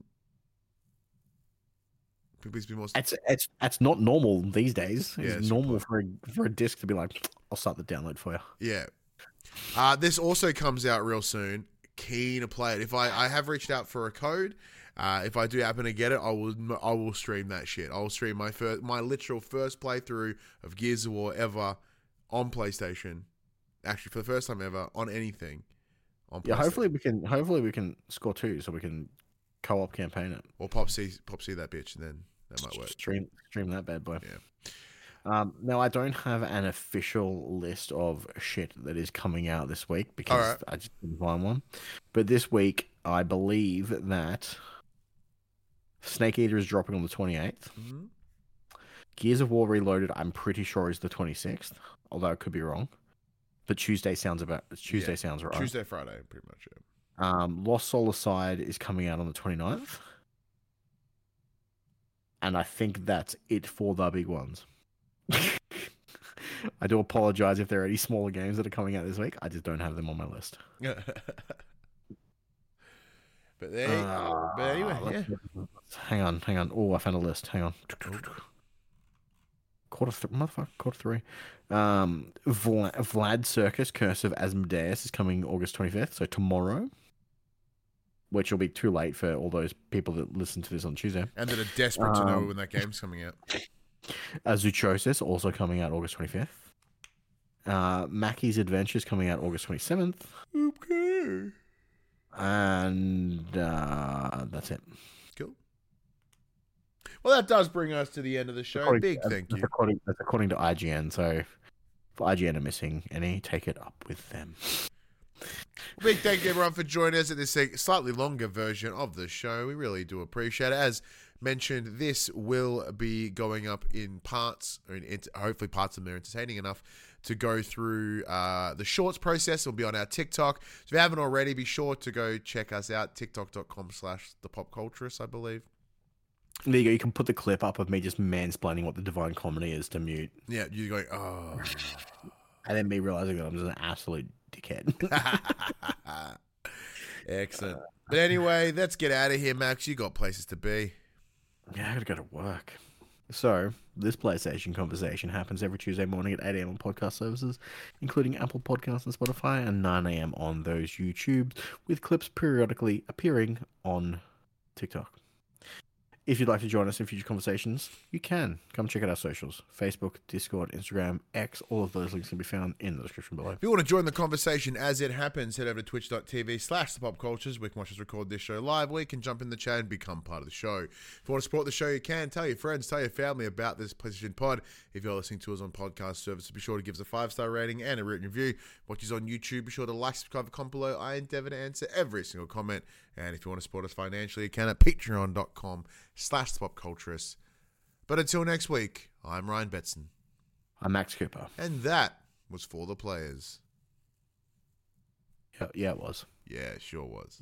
Please be more. It's not normal these days. Yeah, it's normal for a disc to be like, I'll start the download for you. Yeah. This also comes out real soon. Keen to play it. If I have reached out for a code. If I do happen to get it, I will stream that shit. I will stream my literal first playthrough of Gears of War ever on PlayStation. Actually, for the first time ever on anything. On PlayStation. Yeah, hopefully we can score 2 so we can co-op campaign it. Or Pop C that bitch, and then that might work. Stream that bad boy. Yeah. Now I don't have an official list of shit that is coming out this week because I just didn't find one. But this week, I believe that Snake Eater is dropping on the 28th. Mm-hmm. Gears of War Reloaded, I'm pretty sure is the 26th, although I could be wrong. But Tuesday sounds right. Tuesday, Friday, pretty much. Yeah. Lost Soul Aside is coming out on the 29th. And I think that's it for the big ones. I do apologize if there are any smaller games that are coming out this week. I just don't have them on my list. But anyway, yeah. Hang on. Oh, I found a list. Hang on. Quarter 3. Vlad Circus Curse of Asmodeus is coming August 25th, so tomorrow. Which will be too late for all those people that listen to this on Tuesday. And that are desperate to know when that game's coming out. Zoochosis also coming out August 25th. Mackie's Adventures coming out August 27th. Okay. And that's it. Cool. Well, that does bring us to the end of the show. Thank you. That's according to IGN. So if IGN are missing any, take it up with them. Big thank you, everyone, for joining us at this slightly longer version of the show. We really do appreciate it. As mentioned, this will be going up in parts, or hopefully parts of them are entertaining enough to go through the shorts process. It'll be on our TikTok. So if you haven't already, be sure to go check us out, tiktok.com/thepopculturist, I believe. There you go. You can put the clip up of me just mansplaining what the Divine Comedy is to Mute. Yeah, you're going, oh. And then me realizing that I'm just an absolute dickhead. Excellent. But anyway, let's get out of here, Max. You got places to be. Yeah, I gotta go to work. So, this PlayStation conversation happens every Tuesday morning at 8 a.m. on podcast services, including Apple Podcasts and Spotify, and 9 a.m. on those YouTubes, with clips periodically appearing on TikTok. If you'd like to join us in future conversations, you can. Come check out our socials. Facebook, Discord, Instagram, X. All of those links can be found in the description below. If you want to join the conversation as it happens, head over to twitch.tv/thepopcultures. We can watch us record this show live. We can jump in the chat and become part of the show. If you want to support the show, you can. Tell your friends, tell your family about this PlayStation Pod. If you're listening to us on podcast services, be sure to give us a 5-star rating and a written review. Watch us on YouTube. Be sure to like, subscribe, comment below. I endeavor to answer every single comment. And if you want to support us financially, you can at patreon.com/thepopculturist. But until next week, I'm Ryan Betson. I'm Max Cooper. And that was For the Players. Yeah, it was. Yeah, it sure was.